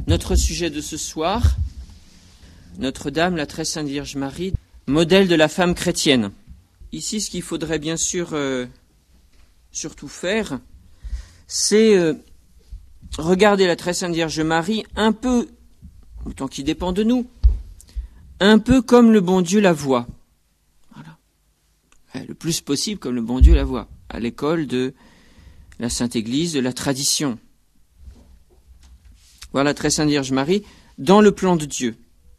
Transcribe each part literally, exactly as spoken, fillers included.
Notre sujet de ce soir, Notre-Dame, la très sainte Vierge Marie, modèle de la femme chrétienne. Ici, ce qu'il faudrait bien sûr euh, surtout faire, c'est euh, regarder la très sainte Vierge Marie un peu, autant qu'il dépend de nous, un peu comme le bon Dieu la voit. Voilà. Le plus possible comme le bon Dieu la voit, à l'école de la Sainte Église, de la tradition. Voilà la très sainte Vierge Marie dans le plan de Dieu.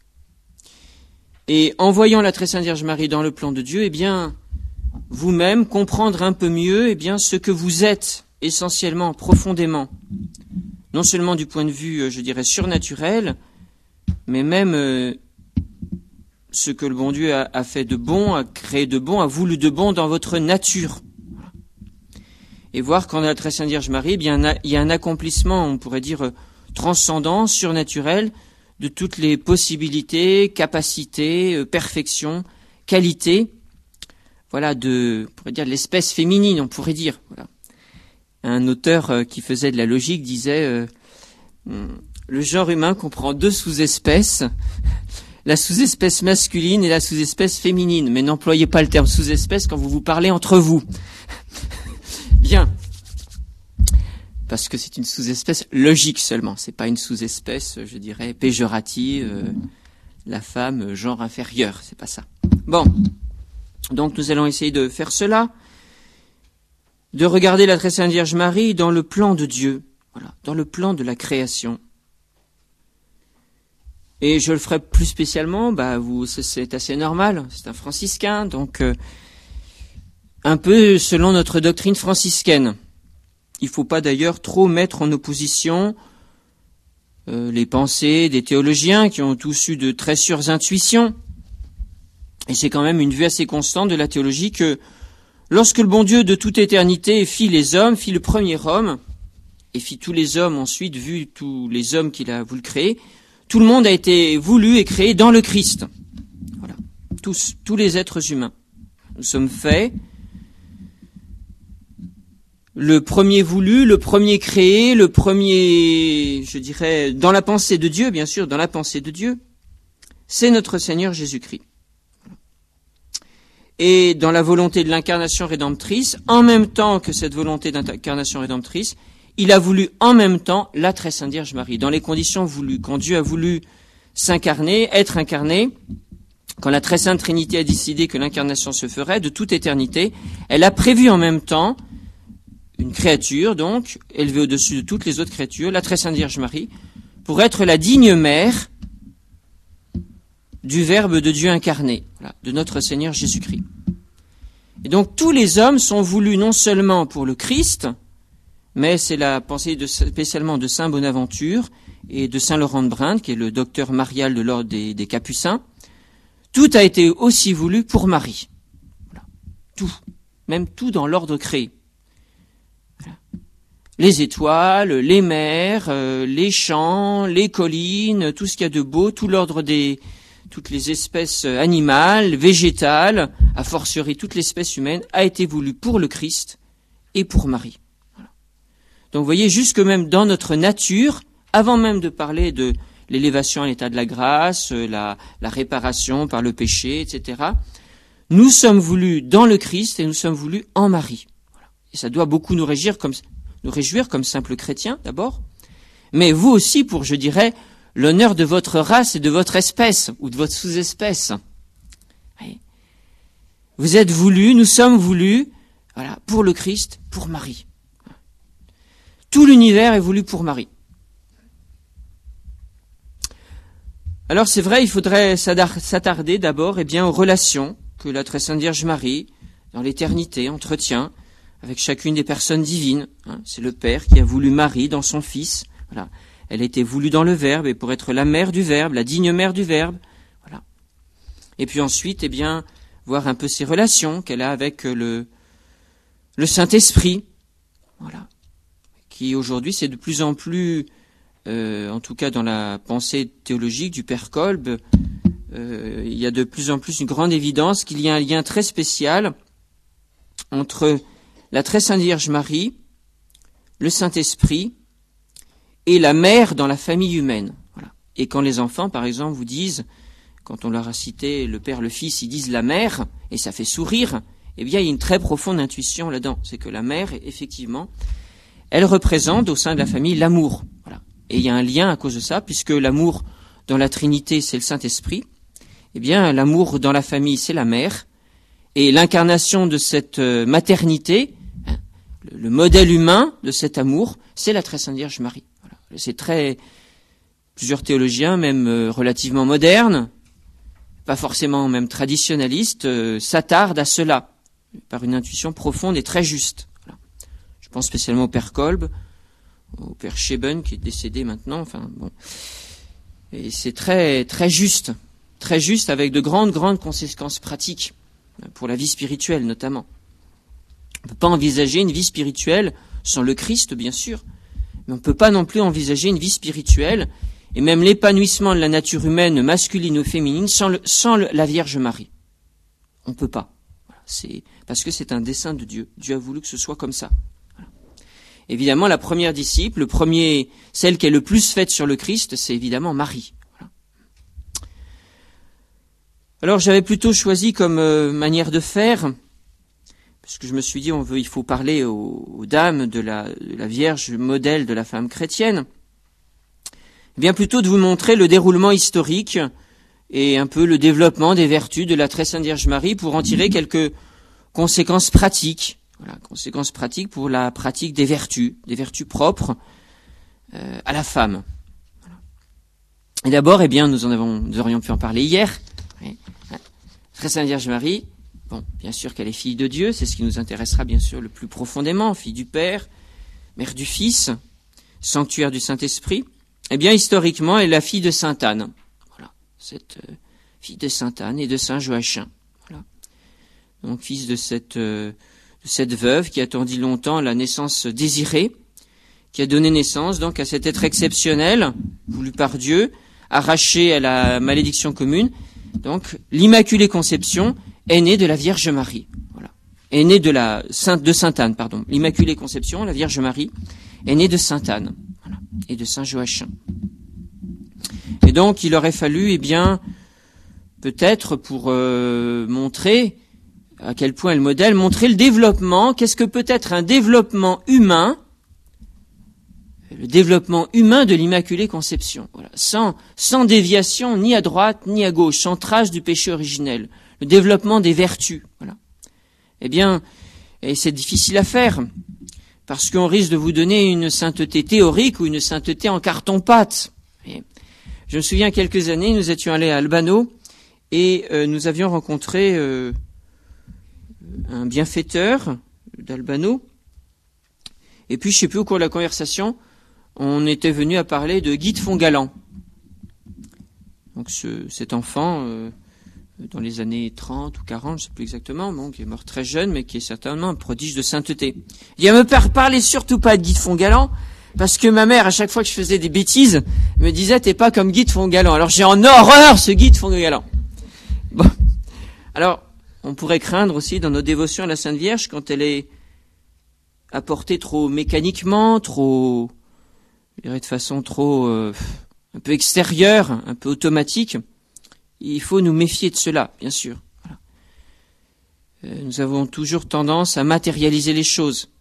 Et en voyant la très sainte Vierge Marie dans le plan de Dieu, eh bien, vous-même comprendre un peu mieux, eh bien, ce que vous êtes essentiellement, profondément, non seulement du point de vue, je dirais, surnaturel, mais même euh, ce que le bon Dieu a, a fait de bon, a créé de bon, a voulu de bon dans votre nature. Et voir qu'en la très sainte Vierge Marie, eh bien, il y a un accomplissement, on pourrait dire, transcendant, surnaturel, de toutes les possibilités, capacités, euh, perfections, qualités, voilà, de, on pourrait dire, de l'espèce féminine, on pourrait dire. Voilà. Un auteur euh, qui faisait de la logique disait euh, le genre humain comprend deux sous-espèces, la sous-espèce masculine et la sous-espèce féminine, mais n'employez pas le terme sous-espèce quand vous vous parlez entre vous. Bien. Parce que c'est une sous-espèce logique seulement, c'est pas une sous-espèce, je dirais, péjorative, euh, la femme, genre inférieur, c'est pas ça. Bon, donc nous allons essayer de faire cela, de regarder la très sainte Vierge Marie dans le plan de Dieu, voilà, dans le plan de la création. Et je le ferai plus spécialement, bah vous, c'est assez normal, c'est un franciscain, donc euh, un peu selon notre doctrine franciscaine. Il ne faut pas d'ailleurs trop mettre en opposition euh, les pensées des théologiens qui ont tous eu de très sûres intuitions. Et c'est quand même une vue assez constante de la théologie que lorsque le bon Dieu de toute éternité fit les hommes, fit le premier homme, et fit tous les hommes ensuite, vu tous les hommes qu'il a voulu créer, tout le monde a été voulu et créé dans le Christ. Voilà. Tous, tous les êtres humains. Nous sommes faits. Le premier voulu, le premier créé, le premier, je dirais, dans la pensée de Dieu, bien sûr, dans la pensée de Dieu, c'est notre Seigneur Jésus-Christ. Et dans la volonté de l'incarnation rédemptrice, en même temps que cette volonté d'incarnation rédemptrice, il a voulu en même temps la très sainte Vierge Marie, dans les conditions voulues. Quand Dieu a voulu s'incarner, être incarné, quand la très sainte Trinité a décidé que l'incarnation se ferait de toute éternité, elle a prévu en même temps une créature, donc, élevée au-dessus de toutes les autres créatures, la très sainte Vierge Marie, pour être la digne mère du Verbe de Dieu incarné, voilà, de notre Seigneur Jésus-Christ. Et donc, tous les hommes sont voulus non seulement pour le Christ, mais c'est la pensée de, spécialement de Saint Bonaventure et de Saint Laurent de Brinde, qui est le docteur marial de l'ordre des, des Capucins. Tout a été aussi voulu pour Marie. Voilà. Tout. Même tout dans l'ordre créé. Les étoiles, les mers, euh, les champs, les collines, tout ce qu'il y a de beau, tout l'ordre des, toutes les espèces animales, végétales, a fortiori toute l'espèce humaine, a été voulu pour le Christ et pour Marie. Voilà. Donc vous voyez, jusque même dans notre nature, avant même de parler de l'élévation à l'état de la grâce, la, la réparation par le péché, et cetera, nous sommes voulus dans le Christ et nous sommes voulus en Marie. Voilà. Et ça doit beaucoup nous réjouir comme nous réjouir comme simples chrétiens, d'abord, mais vous aussi pour, je dirais, l'honneur de votre race et de votre espèce, ou de votre sous-espèce. Oui. Vous êtes voulus, nous sommes voulus, voilà, pour le Christ, pour Marie. Tout l'univers est voulu pour Marie. Alors c'est vrai, il faudrait s'attarder d'abord, eh bien, aux relations que la très sainte Vierge Marie, dans l'éternité, entretient avec chacune des personnes divines. Hein, c'est le Père qui a voulu Marie dans son Fils. Voilà. Elle a été voulue dans le Verbe et pour être la mère du Verbe, la digne mère du Verbe. Voilà. Et puis ensuite, eh bien, voir un peu ses relations qu'elle a avec le, le Saint-Esprit. Voilà. Qui aujourd'hui, c'est de plus en plus, euh, en tout cas dans la pensée théologique du Père Kolb, euh, il y a de plus en plus une grande évidence qu'il y a un lien très spécial entre la très sainte Vierge Marie, le Saint-Esprit et la mère dans la famille humaine. Et quand les enfants, par exemple, vous disent, quand on leur a cité le Père, le Fils, ils disent la mère, et ça fait sourire, eh bien, il y a une très profonde intuition là-dedans. C'est que la mère, effectivement, elle représente au sein de la famille l'amour. Voilà. Et il y a un lien à cause de ça, puisque l'amour dans la Trinité, c'est le Saint-Esprit. Eh bien, l'amour dans la famille, c'est la mère. Et l'incarnation de cette maternité, hein, le, le modèle humain de cet amour, c'est la très sainte Vierge Marie. Voilà. C'est très... Plusieurs théologiens, même euh, relativement modernes, pas forcément même traditionnalistes, euh, s'attardent à cela, par une intuition profonde et très juste. Voilà. Je pense spécialement au Père Kolb, au Père Scheben, qui est décédé maintenant, enfin bon. Et c'est très, très juste, très juste avec de grandes, grandes conséquences pratiques, pour la vie spirituelle notamment. On ne peut pas envisager une vie spirituelle sans le Christ, bien sûr, mais on ne peut pas non plus envisager une vie spirituelle et même l'épanouissement de la nature humaine, masculine ou féminine, sans, le, sans le, la Vierge Marie. On ne peut pas. Voilà, c'est, parce que c'est un dessein de Dieu. Dieu a voulu que ce soit comme ça. Voilà. Évidemment, la première disciple, le premier, celle qui est le plus faite sur le Christ, c'est évidemment Marie. Voilà. Alors, j'avais plutôt choisi comme euh, manière de faire, parce que je me suis dit, on veut, il faut parler aux, aux dames de la, de la Vierge modèle de la femme chrétienne, bien plutôt de vous montrer le déroulement historique et un peu le développement des vertus de la très sainte Vierge Marie pour en tirer quelques conséquences pratiques. Voilà, conséquences pratiques pour la pratique des vertus, des vertus propres euh, à la femme. Voilà. Et d'abord, eh bien, nous en avons, nous aurions pu en parler hier. Oui. Très sainte Vierge Marie, bon, bien sûr qu'elle est fille de Dieu, c'est ce qui nous intéressera bien sûr le plus profondément, fille du Père, mère du Fils, sanctuaire du Saint-Esprit. Eh bien, historiquement, elle est la fille de Sainte Anne. Voilà, cette euh, fille de Sainte Anne et de Saint Joachim. Voilà. Donc, fils de cette, euh, de cette veuve qui attendit longtemps la naissance désirée, qui a donné naissance donc à cet être exceptionnel, voulu par Dieu, arraché à la malédiction commune. Donc, l'Immaculée Conception est née de la Vierge Marie. Voilà. Est née de la Sainte, de Sainte Anne, pardon. L'Immaculée Conception, la Vierge Marie, est née de Sainte Anne. Voilà. Et de Saint Joachim. Et donc, il aurait fallu, eh bien, peut-être pour euh, montrer à quel point le modèle, montrer le développement, qu'est-ce que peut être un développement humain, le développement humain de l'Immaculée Conception, voilà, sans, sans déviation ni à droite ni à gauche, sans trace du péché originel, le développement des vertus, voilà. Eh bien, et c'est difficile à faire, parce qu'on risque de vous donner une sainteté théorique ou une sainteté en carton-pâte. Et je me souviens, quelques années, nous étions allés à Albano et euh, nous avions rencontré euh, un bienfaiteur d'Albano. Et puis, je ne sais plus au cours de la conversation, on était venu à parler de Guy de Fongalan. Donc, ce, cet enfant, euh, dans les années trente ou quarante, je ne sais plus exactement, bon, qui est mort très jeune, mais qui est certainement un prodige de sainteté. Il dit, me parlez surtout pas de Guy de Fongalan, parce que ma mère, à chaque fois que je faisais des bêtises, me disait, t'es pas comme Guy de Fongalan. Alors, j'ai en horreur ce Guy de Fongalan. Bon. Alors, on pourrait craindre aussi dans nos dévotions à la Sainte Vierge, quand elle est apportée trop mécaniquement, trop, je dirais de façon trop, euh, un peu extérieure, un peu automatique, il faut nous méfier de cela, bien sûr. Voilà. Euh, nous avons toujours tendance à matérialiser les choses.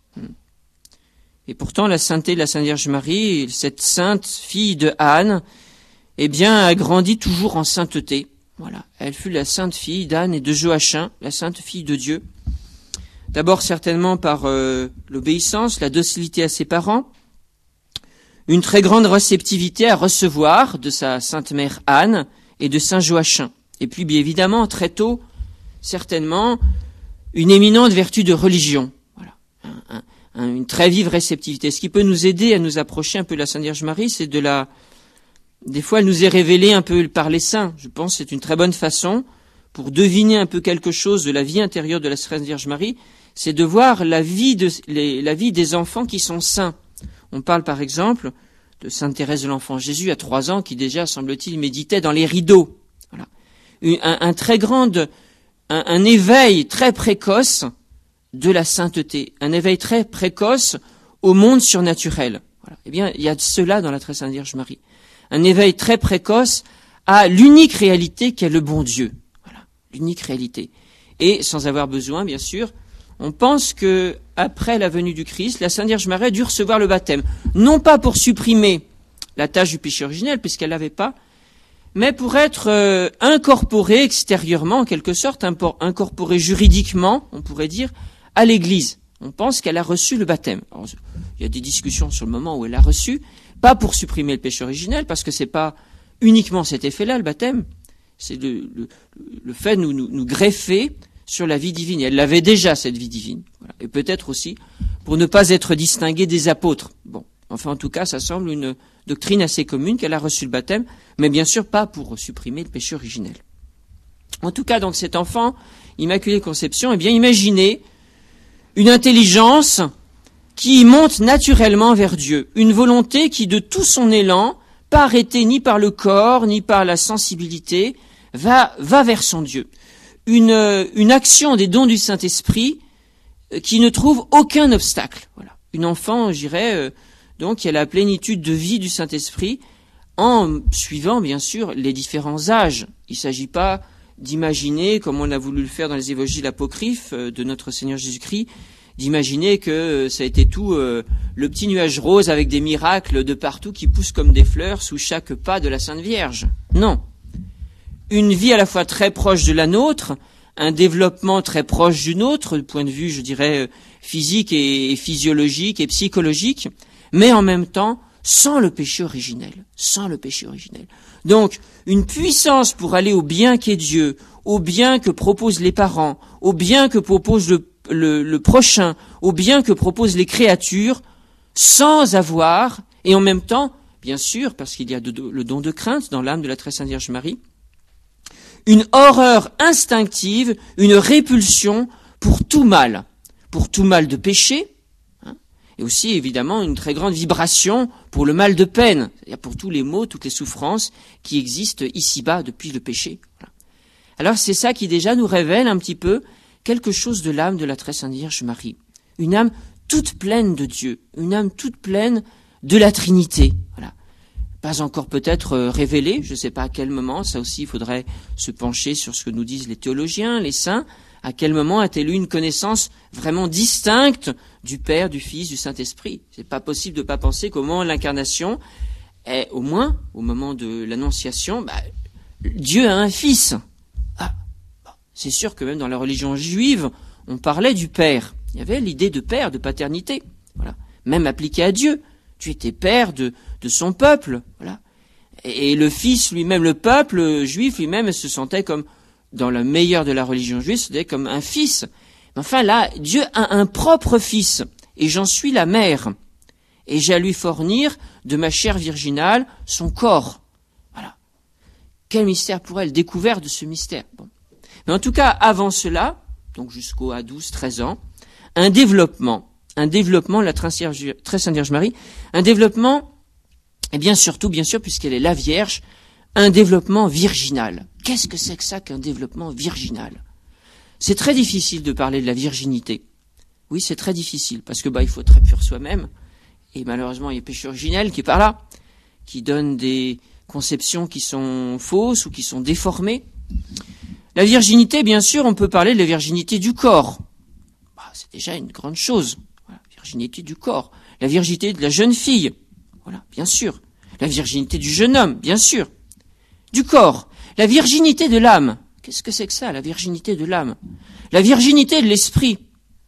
Et pourtant, la sainteté de la Sainte Vierge Marie, cette sainte fille de Anne, eh bien, a grandi toujours en sainteté. Voilà. Elle fut la sainte fille d'Anne et de Joachim, la sainte fille de Dieu. D'abord, certainement par euh, l'obéissance, la docilité à ses parents, une très grande réceptivité à recevoir de sa sainte mère Anne et de Saint Joachim. Et puis, bien évidemment, très tôt, certainement, une éminente vertu de religion. Voilà. Un, un, une très vive réceptivité. Ce qui peut nous aider à nous approcher un peu de la Sainte Vierge Marie, c'est de la... Des fois, elle nous est révélée un peu par les saints. Je pense que c'est une très bonne façon pour deviner un peu quelque chose de la vie intérieure de la Sainte Vierge Marie, c'est de voir la vie, de, les, la vie des enfants qui sont saints. On parle par exemple de Sainte Thérèse de l'Enfant Jésus à trois ans qui déjà, semble-t-il, méditait dans les rideaux. Voilà. Un, un très grand, un, un éveil très précoce de la sainteté, un éveil très précoce au monde surnaturel. Voilà. Eh bien, il y a de cela dans la très Sainte Vierge Marie. un éveil très précoce à l'unique réalité qu'est le bon Dieu. Voilà, l'unique réalité. Et sans avoir besoin, bien sûr, on pense que après la venue du Christ, la Sainte Vierge Marie a dû recevoir le baptême, non pas pour supprimer la tâche du péché originel, puisqu'elle l'avait pas, mais pour être euh, incorporée extérieurement, en quelque sorte, incorporée juridiquement, on pourrait dire, à l'Église. On pense qu'elle a reçu le baptême. Alors, il y a des discussions sur le moment où elle l'a reçu, pas pour supprimer le péché originel, parce que c'est pas uniquement cet effet-là, le baptême, c'est le, le, le fait de nous, nous, nous greffer sur la vie divine. Et elle l'avait déjà, cette vie divine. Voilà. Et peut-être aussi pour ne pas être distinguée des apôtres. Bon, enfin, en tout cas, ça semble une doctrine assez commune qu'elle a reçu le baptême, mais bien sûr pas pour supprimer le péché originel. En tout cas, donc, cet enfant, Immaculée Conception, eh bien, imaginez une intelligence qui monte naturellement vers Dieu, une volonté qui, de tout son élan, pas arrêtée ni par le corps, ni par la sensibilité, va, va vers son Dieu. Une, une action des dons du Saint-Esprit qui ne trouve aucun obstacle. Voilà. Une enfant, je dirais, euh, donc, qui a la plénitude de vie du Saint-Esprit en suivant, bien sûr, les différents âges. Il ne s'agit pas d'imaginer, comme on a voulu le faire dans les évangiles apocryphes de notre Seigneur Jésus-Christ, d'imaginer que ça a été tout euh, le petit nuage rose avec des miracles de partout qui poussent comme des fleurs sous chaque pas de la Sainte Vierge. Non. Une vie à la fois très proche de la nôtre, un développement très proche du nôtre, du point de vue, je dirais, physique et physiologique et psychologique, mais en même temps, sans le péché originel, sans le péché originel. Donc, une puissance pour aller au bien qu'est Dieu, au bien que proposent les parents, au bien que propose le, le, le prochain, au bien que proposent les créatures, sans avoir, et en même temps, bien sûr, parce qu'il y a de, de, le don de crainte dans l'âme de la très sainte Vierge Marie, une horreur instinctive, une répulsion pour tout mal, pour tout mal de péché, hein, et aussi évidemment une très grande vibration pour le mal de peine, c'est-à-dire pour tous les maux, toutes les souffrances qui existent ici-bas depuis le péché. Voilà. Alors c'est ça qui déjà nous révèle un petit peu quelque chose de l'âme de la très sainte Vierge Marie, une âme toute pleine de Dieu, une âme toute pleine de la Trinité, voilà. Pas encore peut-être révélée, je ne sais pas à quel moment, ça aussi il faudrait se pencher sur ce que nous disent les théologiens, les saints, à quel moment a-t-elle eu une connaissance vraiment distincte du Père, du Fils, du Saint-Esprit. C'est pas possible de ne pas penser qu'au moment de l'incarnation, et au moins au moment de l'annonciation, bah, Dieu a un Fils. Ah, c'est sûr que même dans la religion juive, on parlait du Père. Il y avait l'idée de Père, de paternité, voilà, même appliquée à Dieu. Tu étais père de, de son peuple, voilà. Et, et le Fils lui-même, le peuple juif lui-même se sentait comme, dans le meilleur de la religion juive, c'était comme un fils. Mais enfin là, Dieu a un propre Fils, et j'en suis la mère. Et j'ai à lui fournir de ma chair virginale son corps. Voilà. Quel mystère pour elle, découvert de ce mystère. Bon. Mais en tout cas, avant cela, donc jusqu'au à douze, treize ans, un développement. Un développement de la très sainte Vierge Marie, un développement, et bien surtout, bien sûr, puisqu'elle est la Vierge, un développement virginal. Qu'est-ce que c'est que ça qu'un développement virginal? C'est très difficile de parler de la virginité. Oui, c'est très difficile, parce que bah il faut être très pur soi-même, et malheureusement il y a le péché originel qui est par là, qui donne des conceptions qui sont fausses ou qui sont déformées. La virginité, bien sûr, on peut parler de la virginité du corps. Bah, c'est déjà une grande chose. La virginité du corps, la virginité de la jeune fille, voilà, bien sûr. La virginité du jeune homme, bien sûr. Du corps, la virginité de l'âme. Qu'est-ce que c'est que ça, la virginité de l'âme? La virginité de l'esprit.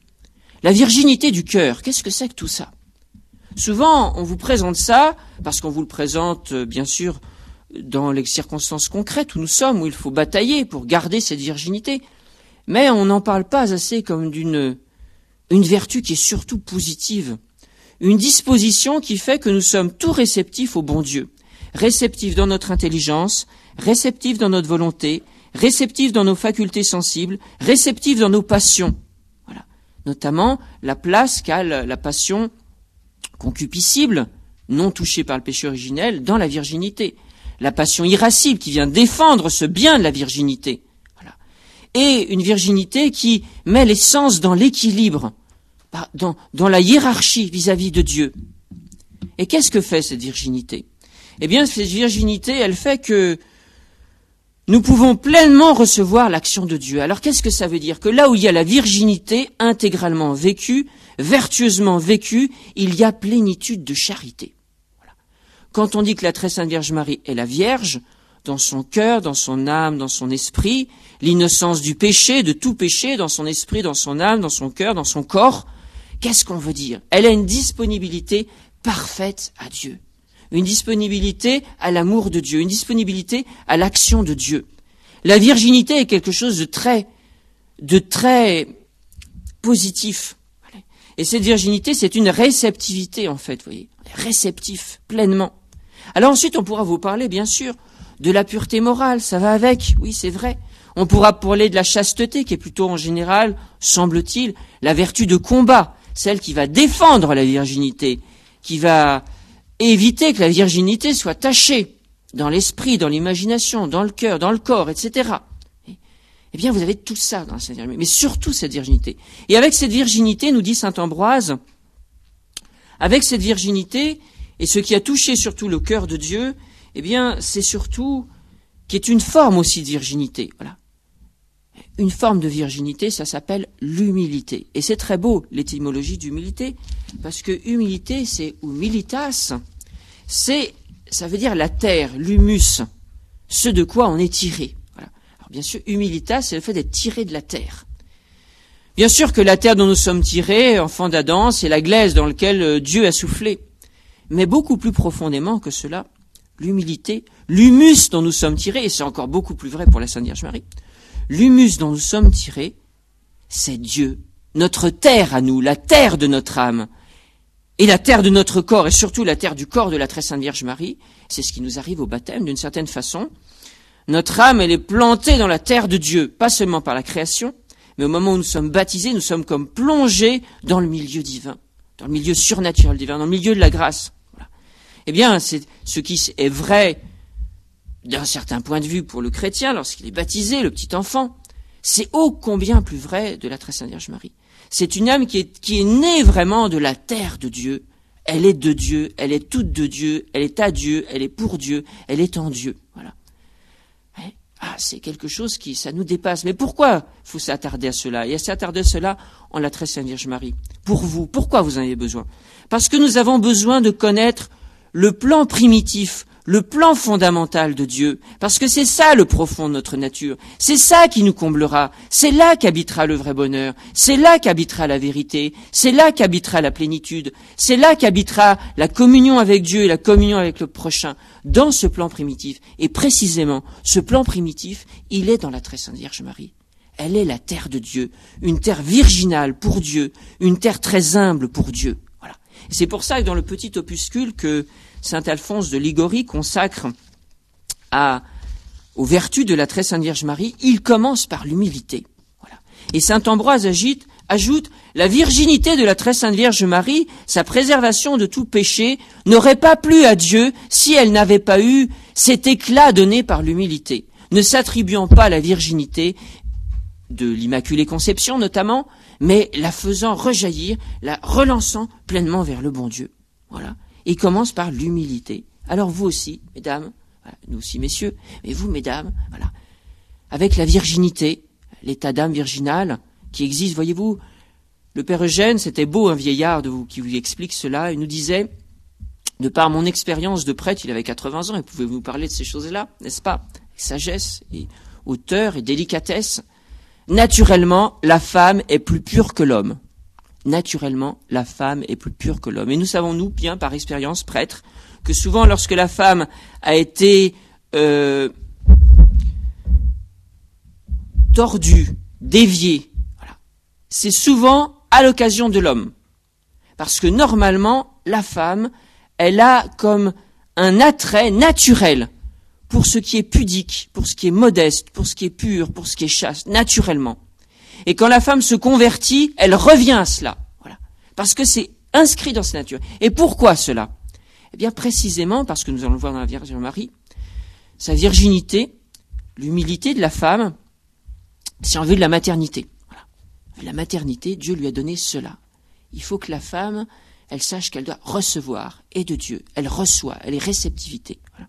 La virginité du cœur. Qu'est-ce que c'est que tout ça? Souvent, on vous présente ça, parce qu'on vous le présente, bien sûr, dans les circonstances concrètes où nous sommes, où il faut batailler pour garder cette virginité. Mais on n'en parle pas assez comme d'une une vertu qui est surtout positive, une disposition qui fait que nous sommes tout réceptifs au bon Dieu, réceptifs dans notre intelligence, réceptifs dans notre volonté, réceptifs dans nos facultés sensibles, réceptifs dans nos passions. Voilà. Notamment la place qu'a la passion concupiscible, non touchée par le péché originel, dans la virginité. La passion irascible qui vient défendre ce bien de la virginité. Voilà. Et une virginité qui met l'essence dans l'équilibre, Dans, dans la hiérarchie vis-à-vis de Dieu. Et qu'est-ce que fait cette virginité? eh bien, cette virginité, elle fait que nous pouvons pleinement recevoir l'action de Dieu. Alors, qu'est-ce que ça veut dire? Que là où il y a la virginité intégralement vécue, vertueusement vécue, il y a plénitude de charité. Voilà. Quand on dit que la très sainte Vierge Marie est la Vierge, dans son cœur, dans son âme, dans son esprit, l'innocence du péché, de tout péché, dans son esprit, dans son âme, dans son cœur, dans son corps, qu'est-ce qu'on veut dire? Elle a une disponibilité parfaite à Dieu. Une disponibilité à l'amour de Dieu, une disponibilité à l'action de Dieu. La virginité est quelque chose de très, de très positif. Et cette virginité, c'est une réceptivité, en fait, vous voyez. Réceptif, pleinement. Alors ensuite, on pourra vous parler, bien sûr, de la pureté morale, ça va avec, oui, c'est vrai. On pourra parler de la chasteté, qui est plutôt, en général, semble-t-il, la vertu de combat, celle qui va défendre la virginité, qui va éviter que la virginité soit tachée dans l'esprit, dans l'imagination, dans le cœur, dans le corps, et cetera. Eh bien, vous avez tout ça dans cette virginité, mais surtout cette virginité. Et avec cette virginité, nous dit saint Ambroise, avec cette virginité, et ce qui a touché surtout le cœur de Dieu, eh bien, c'est surtout qui est une forme aussi de virginité. Voilà. Une forme de virginité, ça s'appelle l'humilité. Et c'est très beau, l'étymologie d'humilité, parce que humilité, c'est humilitas, c'est, ça veut dire la terre, l'humus, ce de quoi on est tiré. Voilà. Alors bien sûr, humilitas, c'est le fait d'être tiré de la terre. Bien sûr que la terre dont nous sommes tirés, enfants d'Adam, c'est la glaise dans laquelle Dieu a soufflé. Mais beaucoup plus profondément que cela, l'humilité, l'humus dont nous sommes tirés, et c'est encore beaucoup plus vrai pour la Sainte Vierge Marie, l'humus dont nous sommes tirés, c'est Dieu, notre terre à nous, la terre de notre âme, et la terre de notre corps, et surtout la terre du corps de la très sainte Vierge Marie. C'est ce qui nous arrive au baptême, d'une certaine façon. Notre âme, elle est plantée dans la terre de Dieu, pas seulement par la création, mais au moment où nous sommes baptisés, nous sommes comme plongés dans le milieu divin, dans le milieu surnaturel divin, dans le milieu de la grâce. Voilà. Eh bien, c'est ce qui est vrai d'un certain point de vue pour le chrétien, lorsqu'il est baptisé, le petit enfant, c'est ô combien plus vrai de la très sainte Vierge Marie. C'est une âme qui est, qui est née vraiment de la terre de Dieu. Elle est de Dieu, elle est toute de Dieu, elle est à Dieu, elle est pour Dieu, elle est en Dieu. Voilà. Ah, c'est quelque chose qui, ça nous dépasse. Mais pourquoi faut s'attarder à cela? Et à s'attarder à cela en la très sainte Vierge Marie. Pour vous, pourquoi vous en avez besoin? Parce que nous avons besoin de connaître le plan primitif, le plan fondamental de Dieu, parce que c'est ça le profond de notre nature, c'est ça qui nous comblera, c'est là qu'habitera le vrai bonheur, c'est là qu'habitera la vérité, c'est là qu'habitera la plénitude, c'est là qu'habitera la communion avec Dieu et la communion avec le prochain, dans ce plan primitif. Et précisément, ce plan primitif, il est dans la très sainte Vierge Marie. Elle est la terre de Dieu, une terre virginale pour Dieu, une terre très humble pour Dieu. Voilà. Et c'est pour ça que dans le petit opuscule que saint Alphonse de Ligorie consacre à, aux vertus de la très sainte Vierge Marie, il commence par l'humilité. Voilà. Et saint Ambroise agite, ajoute, la virginité de la très sainte Vierge Marie, sa préservation de tout péché, n'aurait pas plu à Dieu si elle n'avait pas eu cet éclat donné par l'humilité, ne s'attribuant pas la virginité de l'Immaculée Conception notamment, mais la faisant rejaillir, la relançant pleinement vers le bon Dieu. Voilà. Il commence par l'humilité. Alors vous aussi, mesdames, voilà, nous aussi messieurs, mais vous, mesdames, voilà, avec la virginité, l'état d'âme virginal qui existe, voyez-vous, le Père Eugène, c'était beau, un vieillard de vous, qui vous explique cela, il nous disait, de par mon expérience de prêtre, il avait quatre-vingts ans, il pouvait vous parler de ces choses-là, n'est-ce pas, sagesse et hauteur et délicatesse. Naturellement, la femme est plus pure que l'homme. Naturellement, la femme est plus pure que l'homme. Et nous savons, nous, bien par expérience, prêtres, que souvent, lorsque la femme a été euh, tordue, déviée, voilà, c'est souvent à l'occasion de l'homme. Parce que normalement, la femme, elle a comme un attrait naturel pour ce qui est pudique, pour ce qui est modeste, pour ce qui est pur, pour ce qui est chaste, naturellement. Et quand la femme se convertit, elle revient à cela. Voilà. Parce que c'est inscrit dans sa nature. Et pourquoi cela? Eh bien, précisément parce que nous allons le voir dans la Vierge Marie, sa virginité, l'humilité de la femme, c'est en vue de la maternité. Voilà. La maternité, Dieu lui a donné cela. Il faut que la femme, elle sache qu'elle doit recevoir, et de Dieu. Elle reçoit, elle est réceptivité. Voilà.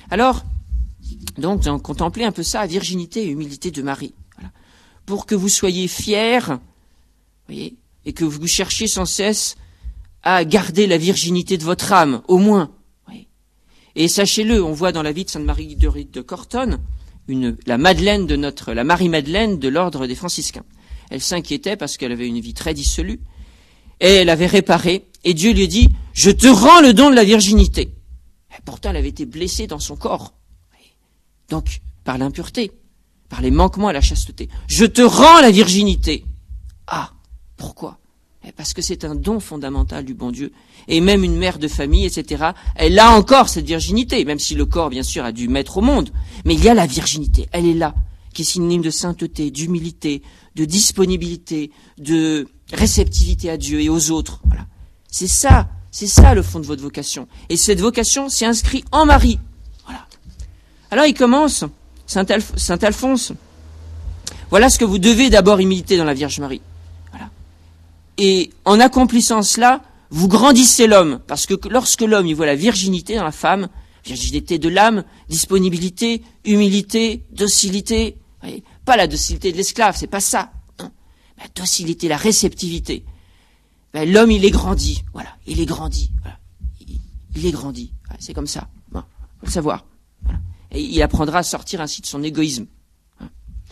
Alors, donc, contemplez un peu ça, virginité et humilité de Marie. Voilà. Pour que vous soyez fiers, voyez, et que vous cherchiez sans cesse à garder la virginité de votre âme, au moins. Voyez. Et sachez-le, on voit dans la vie de Sainte Marie de, de Cortone, une, la Madeleine de notre, la Marie-Madeleine de l'ordre des franciscains. Elle s'inquiétait parce qu'elle avait une vie très dissolue, et elle avait réparé, et Dieu lui dit, je te rends le don de la virginité. Et pourtant, elle avait été blessée dans son corps. Donc, par l'impureté, par les manquements à la chasteté. Je te rends la virginité. Ah, pourquoi? Parce que c'est un don fondamental du bon Dieu. Et même une mère de famille, et cetera, elle a encore cette virginité, même si le corps, bien sûr, a dû mettre au monde. Mais il y a la virginité, elle est là, qui est synonyme de sainteté, d'humilité, de disponibilité, de réceptivité à Dieu et aux autres. Voilà. C'est ça, c'est ça le fond de votre vocation. Et cette vocation s'est inscrite en Marie. Voilà. Alors il commence, Saint, Alph- Saint Alphonse, voilà ce que vous devez d'abord imiter dans la Vierge Marie. Voilà. Et en accomplissant cela, vous grandissez l'homme, parce que lorsque l'homme il voit la virginité dans la femme, virginité de l'âme, disponibilité, humilité, docilité, voyez, pas la docilité de l'esclave, c'est pas ça, non. La docilité, la réceptivité. Ben, l'homme il est grandi, voilà, il est grandi, voilà. il, il est grandi, voilà, c'est comme ça, bon, faut le savoir. Voilà. Et il apprendra à sortir ainsi de son égoïsme hein,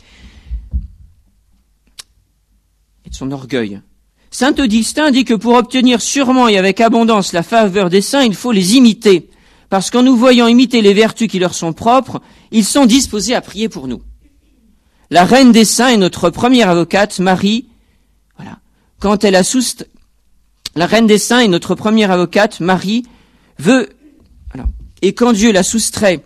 et de son orgueil. Saint Augustin dit que pour obtenir sûrement et avec abondance la faveur des saints, il faut les imiter, parce qu'en nous voyant imiter les vertus qui leur sont propres, ils sont disposés à prier pour nous. La reine des saints est notre première avocate, Marie. Voilà. Quand elle a soust... La reine des saints est notre première avocate, Marie, veut... Alors, et quand Dieu la soustrait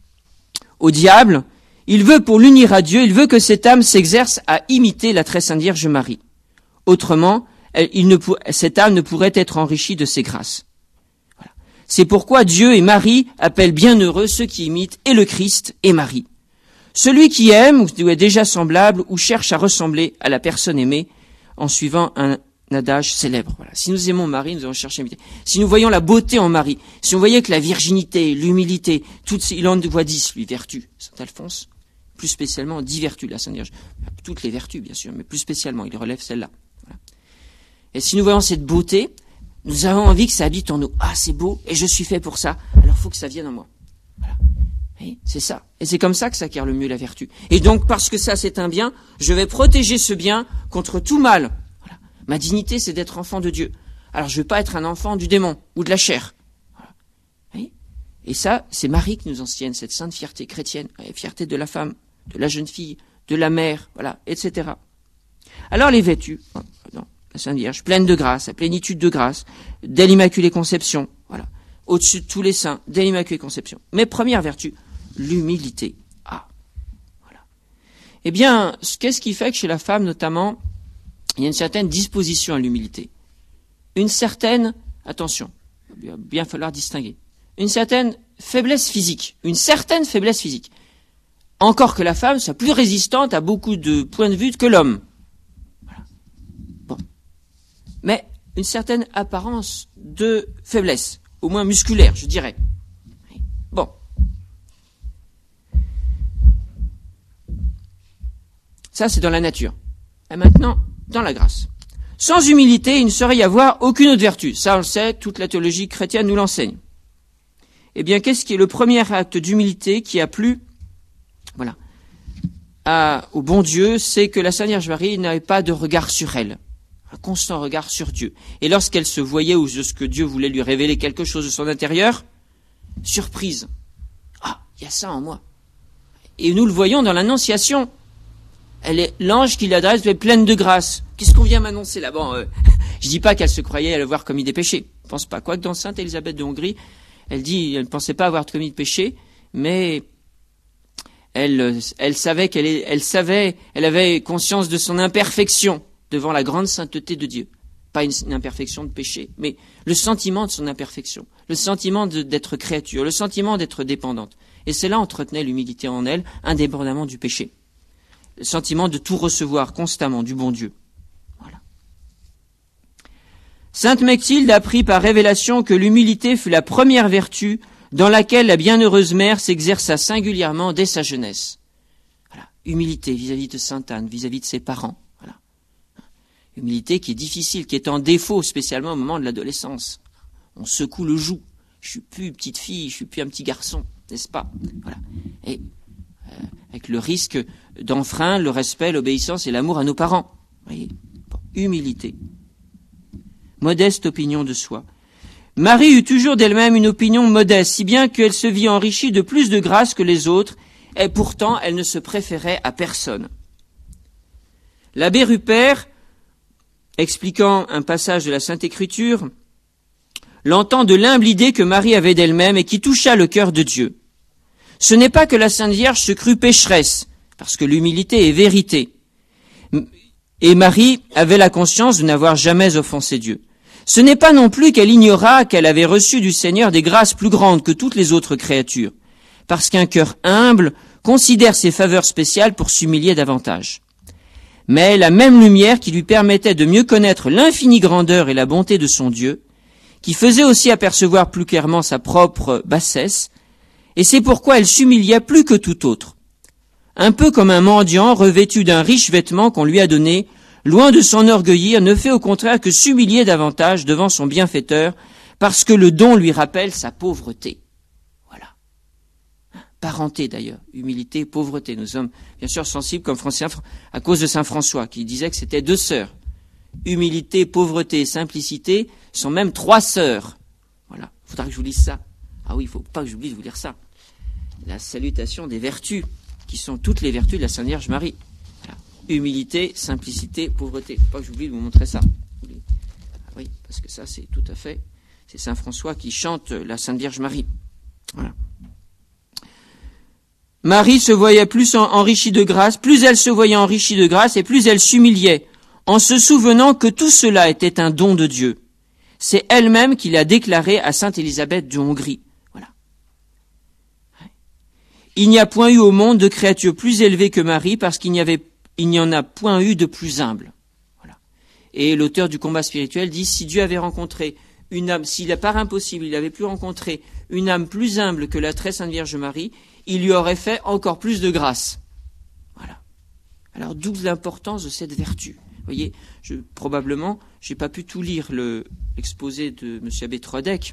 au diable, il veut pour l'unir à Dieu, il veut que cette âme s'exerce à imiter la très sainte Vierge Marie. Autrement, elle, il ne pour... cette âme ne pourrait être enrichie de ses grâces. Voilà. C'est pourquoi Dieu et Marie appellent bienheureux ceux qui imitent et le Christ et Marie. Celui qui aime ou est déjà semblable ou cherche à ressembler à la personne aimée en suivant un adage célèbre. Voilà. Si nous aimons Marie, nous allons chercher à imiter. Si nous voyons la beauté en Marie, si on voyait que la virginité, l'humilité, toutes ces, il en voit dix, lui, vertus, Saint Alphonse, plus spécialement dix vertus, la Sainte Vierge. Toutes les vertus, bien sûr, mais plus spécialement, il relève celle-là. Voilà. Et si nous voyons cette beauté, nous avons envie que ça habite en nous. Ah, c'est beau, et je suis fait pour ça, alors il faut que ça vienne en moi. Voilà. Oui, c'est ça. Et c'est comme ça que s'acquiert le mieux la vertu. Et donc, parce que ça, c'est un bien, je vais protéger ce bien contre tout mal. Voilà. Ma dignité, c'est d'être enfant de Dieu. Alors, je ne veux pas être un enfant du démon ou de la chair. Voilà. Oui. Et ça, c'est Marie qui nous enseigne cette sainte fierté chrétienne, la fierté de la femme, de la jeune fille, de la mère, voilà, et cetera. Alors, les vêtus, non, la Sainte Vierge, pleine de grâce, la plénitude de grâce, dès l'Immaculée Conception, voilà, au-dessus de tous les saints, dès l'Immaculée Conception. Mais première vertu, l'humilité. Ah, voilà. Eh bien, qu'est-ce qui fait que chez la femme, notamment, il y a une certaine disposition à l'humilité? Une certaine, attention, il va bien falloir distinguer, une certaine faiblesse physique, une certaine faiblesse physique. Encore que la femme soit plus résistante à beaucoup de points de vue que l'homme. Voilà. Bon. Mais une certaine apparence de faiblesse, au moins musculaire, je dirais. Bon. Ça, c'est dans la nature. Et maintenant, dans la grâce. Sans humilité, il ne saurait y avoir aucune autre vertu. Ça, on le sait, toute la théologie chrétienne nous l'enseigne. Eh bien, qu'est-ce qui est le premier acte d'humilité qui a plu, voilà, à, au bon Dieu, c'est que la Sainte Vierge Marie n'avait pas de regard sur elle. Un constant regard sur Dieu. Et lorsqu'elle se voyait ou de ce que Dieu voulait lui révéler quelque chose de son intérieur, surprise. Ah, il y a ça en moi. Et nous le voyons dans l'Annonciation. Elle est l'ange qui l'adresse, elle est pleine de grâce. Qu'est-ce qu'on vient m'annoncer là? Bon, euh, je dis pas qu'elle se croyait avoir commis des péchés. Je pense pas. Quoique dans Sainte Élisabeth de Hongrie, elle dit, elle ne pensait pas avoir commis de péché, mais elle, elle savait qu'elle, est, elle savait, elle avait conscience de son imperfection devant la grande sainteté de Dieu. Pas une, une imperfection de péché, mais le sentiment de son imperfection, le sentiment de, d'être créature, le sentiment d'être dépendante. Et cela entretenait l'humilité en elle, indépendamment du péché. Le sentiment de tout recevoir constamment du bon Dieu. Voilà. Sainte Mechtilde apprit par révélation que l'humilité fut la première vertu dans laquelle la bienheureuse mère s'exerça singulièrement dès sa jeunesse. Voilà. Humilité vis-à-vis de sainte Anne, vis-à-vis de ses parents. Voilà. Humilité qui est difficile, qui est en défaut, spécialement au moment de l'adolescence. On secoue le joug. Je suis plus petite fille, je suis plus un petit garçon, n'est-ce pas? Voilà. Et euh, avec le risque d'enfreindre le respect, l'obéissance et l'amour à nos parents. Vous voyez, bon, humilité. Modeste opinion de soi. Marie eut toujours d'elle-même une opinion modeste, si bien qu'elle se vit enrichie de plus de grâce que les autres, et pourtant elle ne se préférait à personne. L'abbé Rupert, expliquant un passage de la Sainte Écriture, l'entend de l'humble idée que Marie avait d'elle-même et qui toucha le cœur de Dieu. Ce n'est pas que la Sainte Vierge se crut pécheresse, parce que l'humilité est vérité. Et Marie avait la conscience de n'avoir jamais offensé Dieu. Ce n'est pas non plus qu'elle ignora qu'elle avait reçu du Seigneur des grâces plus grandes que toutes les autres créatures, parce qu'un cœur humble considère ses faveurs spéciales pour s'humilier davantage. Mais la même lumière qui lui permettait de mieux connaître l'infinie grandeur et la bonté de son Dieu, qui faisait aussi apercevoir plus clairement sa propre bassesse, et c'est pourquoi elle s'humiliait plus que tout autre. Un peu comme un mendiant revêtu d'un riche vêtement qu'on lui a donné, loin de s'enorgueillir, ne fait au contraire que s'humilier davantage devant son bienfaiteur, parce que le don lui rappelle sa pauvreté. Voilà. Parenté d'ailleurs, humilité, pauvreté. Nous sommes bien sûr sensibles comme Français à cause de saint François, qui disait que c'était deux sœurs. Humilité, pauvreté et simplicité sont même trois sœurs. Voilà. Il faudra que je vous lise ça. Ah oui, il ne faut pas que j'oublie de vous lire ça. La salutation des vertus, qui sont toutes les vertus de la Sainte Vierge Marie. Voilà. Humilité, simplicité, pauvreté. Il ne faut pas que j'oublie de vous montrer ça. Ah oui, parce que ça, c'est tout à fait... C'est saint François qui chante la Sainte Vierge Marie. Voilà. Marie se voyait plus en, enrichie de grâce, plus elle se voyait enrichie de grâce, et plus elle s'humiliait, en se souvenant que tout cela était un don de Dieu. C'est elle-même qui l'a déclaré à sainte Élisabeth de Hongrie. Voilà. Il n'y a point eu au monde de créature plus élevée que Marie, parce qu'il n'y avait, il n'y en a point eu de plus humble. Voilà. Et l'auteur du combat spirituel dit, si Dieu avait rencontré une âme, s'il a par impossible, il avait pu rencontrer une âme plus humble que la très sainte Vierge Marie, il lui aurait fait encore plus de grâce. Voilà. Alors d'où l'importance de cette vertu. Vous voyez, je, probablement, j'ai pas pu tout lire le, l'exposé de M. Abbé Troadec,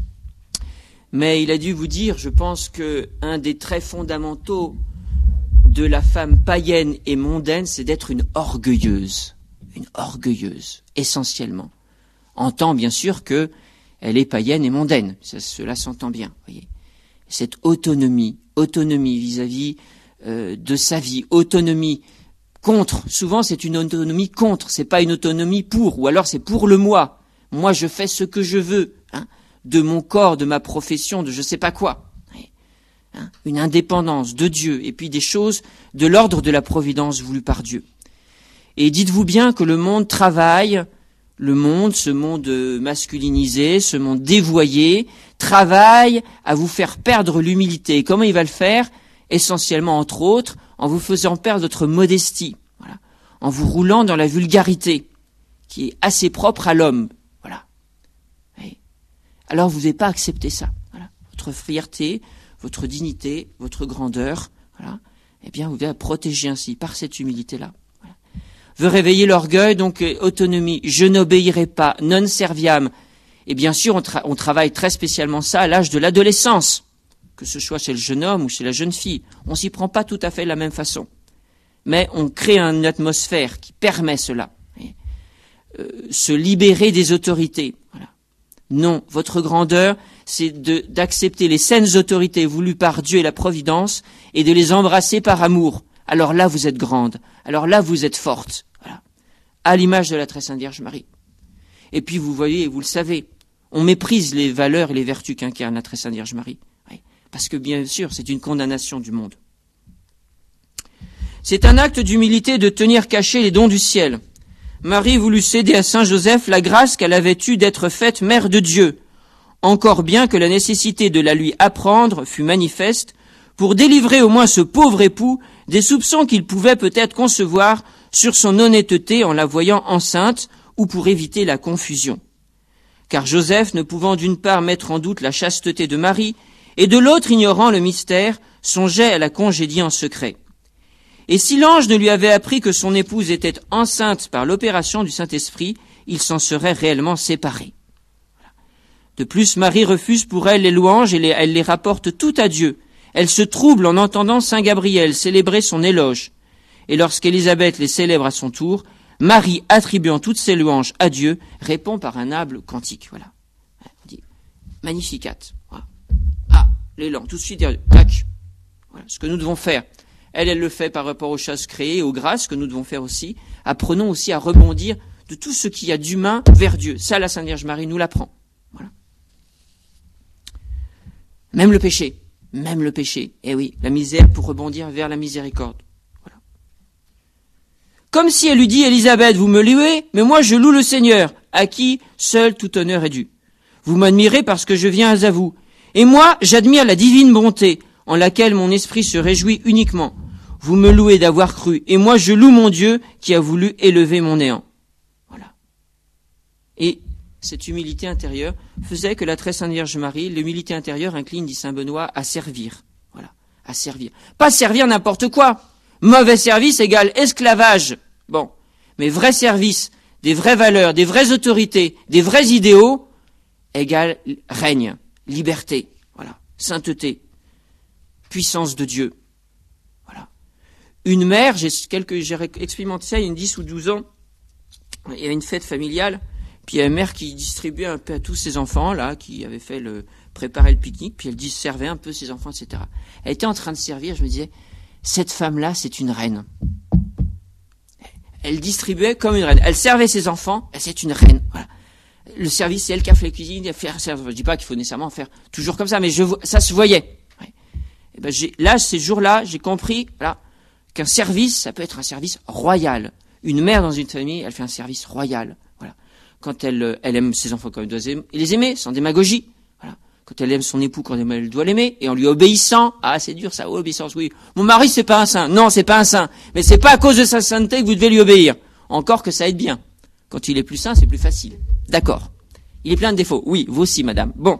mais il a dû vous dire, je pense que un des traits fondamentaux de la femme païenne et mondaine, c'est d'être une orgueilleuse, une orgueilleuse, essentiellement. En tant, bien sûr, que elle est païenne et mondaine, ça, cela s'entend bien, voyez. Cette autonomie, autonomie vis-à-vis euh, de sa vie, autonomie contre, souvent c'est une autonomie contre, c'est pas une autonomie pour, ou alors c'est pour le moi. Moi je fais ce que je veux, hein, de mon corps, de ma profession, de je sais pas quoi. Hein, une indépendance de Dieu, et puis des choses de l'ordre de la providence voulue par Dieu. Et dites-vous bien que le monde travaille, le monde, ce monde masculinisé, ce monde dévoyé, travaille à vous faire perdre l'humilité. Et comment il va le faire? Essentiellement, entre autres, en vous faisant perdre votre modestie, voilà, en vous roulant dans la vulgarité, qui est assez propre à l'homme, voilà. Et alors vous n'avez pas accepté ça, voilà. Votre fierté, votre dignité, votre grandeur, voilà. Eh bien, vous devez la protéger ainsi, par cette humilité-là. Voilà. Veut réveiller l'orgueil, donc euh, autonomie. Je n'obéirai pas, non serviam. Et bien sûr, on, tra- on travaille très spécialement ça à l'âge de l'adolescence. Que ce soit chez le jeune homme ou chez la jeune fille, on s'y prend pas tout à fait de la même façon. Mais on crée une atmosphère qui permet cela. Euh, se libérer des autorités. Voilà. Non, votre grandeur, c'est de, d'accepter les saines autorités voulues par Dieu et la Providence et de les embrasser par amour. Alors là, vous êtes grande. Alors là, vous êtes forte. Voilà. À l'image de la très sainte Vierge Marie. Et puis, vous voyez, vous le savez, on méprise les valeurs et les vertus qu'incarne la très sainte Vierge Marie. Parce que bien sûr, c'est une condamnation du monde. C'est un acte d'humilité de tenir cachés les dons du ciel. Marie voulut céder à saint Joseph la grâce qu'elle avait eue d'être faite mère de Dieu, encore bien que la nécessité de la lui apprendre fût manifeste, pour délivrer au moins ce pauvre époux des soupçons qu'il pouvait peut-être concevoir sur son honnêteté en la voyant enceinte, ou pour éviter la confusion. Car Joseph, ne pouvant d'une part mettre en doute la chasteté de Marie, et de l'autre ignorant le mystère, songeait à la congédier en secret. Et si l'ange ne lui avait appris que son épouse était enceinte par l'opération du Saint-Esprit, ils s'en seraient réellement séparés. De plus, Marie refuse pour elle les louanges et les, elle les rapporte toutes à Dieu. Elle se trouble en entendant Saint Gabriel célébrer son éloge. Et lorsqu'Élisabeth les célèbre à son tour, Marie, attribuant toutes ses louanges à Dieu, répond par un humble cantique. Voilà. On dit Magnificat. Voilà. Ah, l'élan, tout de suite, tac. Voilà, ce que nous devons faire. Elle, elle le fait par rapport aux choses créées, aux grâces que nous devons faire aussi. Apprenons aussi à rebondir de tout ce qu'il y a d'humain vers Dieu. Ça, la Sainte Vierge Marie nous l'apprend. Voilà. Même le péché. Même le péché. Eh oui, la misère pour rebondir vers la miséricorde. Voilà. Comme si elle lui dit, Élisabeth, vous me louez, mais moi je loue le Seigneur, à qui seul tout honneur est dû. Vous m'admirez parce que je viens à vous. Et moi, j'admire la divine bonté, en laquelle mon esprit se réjouit uniquement. Vous me louez d'avoir cru, et moi je loue mon Dieu qui a voulu élever mon néant. Voilà. Et cette humilité intérieure faisait que la très sainte Vierge Marie, l'humilité intérieure incline, dit saint Benoît, à servir. Voilà, à servir. Pas servir n'importe quoi. Mauvais service égale esclavage. Bon, mais vrai service, des vraies valeurs, des vraies autorités, des vrais idéaux, égale règne, liberté, voilà, sainteté, puissance de Dieu. Voilà. Une mère, j'ai, quelques, j'ai expérimenté ça il y a une dix ou douze ans, il y a une fête familiale, puis il y a une mère qui distribuait un peu à tous ses enfants, là, qui avait fait le, préparer le pique-nique, puis elle servait un peu ses enfants, et cetera. Elle était en train de servir, je me disais, cette femme-là, c'est une reine. Elle distribuait comme une reine. Elle servait ses enfants, c'est une reine. Voilà. Le service, c'est elle qui a fait la cuisine, elle fait, je dis pas qu'il faut nécessairement faire toujours comme ça, mais je, ça se voyait. Ouais. Et ben j'ai, là, ces jours-là, j'ai compris, voilà, qu'un service, ça peut être un service royal. Une mère dans une famille, elle fait un service royal. Voilà. Quand elle, elle aime ses enfants comme elle doit les aimer, sans démagogie. Voilà. Quand elle aime son époux, quand elle doit l'aimer, et en lui obéissant. Ah, c'est dur, ça, obéissance, oui. Mon mari, c'est pas un saint. Non, c'est pas un saint. Mais c'est pas à cause de sa sainteté que vous devez lui obéir. Encore que ça aide bien. Quand il est plus saint, c'est plus facile. D'accord. Il est plein de défauts. Oui, vous aussi, madame. Bon.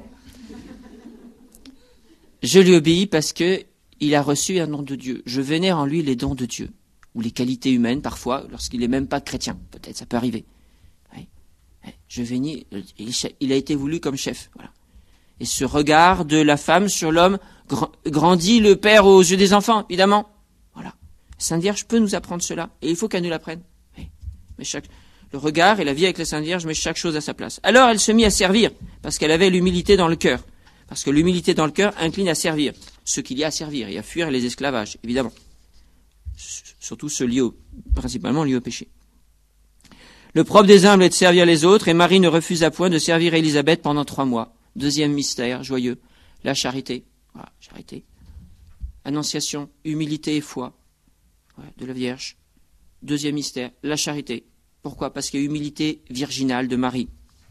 Je lui obéis parce que il a reçu un don de Dieu. Je vénère en lui les dons de Dieu. Ou les qualités humaines, parfois, lorsqu'il n'est même pas chrétien. Peut-être, ça peut arriver. Oui. Je vénis, il a été voulu comme chef. Voilà. Et ce regard de la femme sur l'homme grandit le père aux yeux des enfants, évidemment. Voilà. Sainte Vierge peut nous apprendre cela. Et il faut qu'elle nous l'apprenne. Oui. Mais chaque, le regard et la vie avec la Sainte Vierge met chaque chose à sa place. Alors elle se mit à servir, parce qu'elle avait l'humilité dans le cœur. Parce que l'humilité dans le cœur incline à servir. Ce qu'il y a à servir et à fuir les esclavages, évidemment. Surtout ceux liés au, principalement liés au péché. Le propre des humbles est de servir les autres, et Marie ne refusa point de servir Élisabeth pendant trois mois. Deuxième mystère joyeux, la charité. Voilà, charité. Annonciation, humilité et foi. Voilà, de la Vierge. Deuxième mystère, la charité. Pourquoi ? Parce qu'il y a humilité virginale de Marie.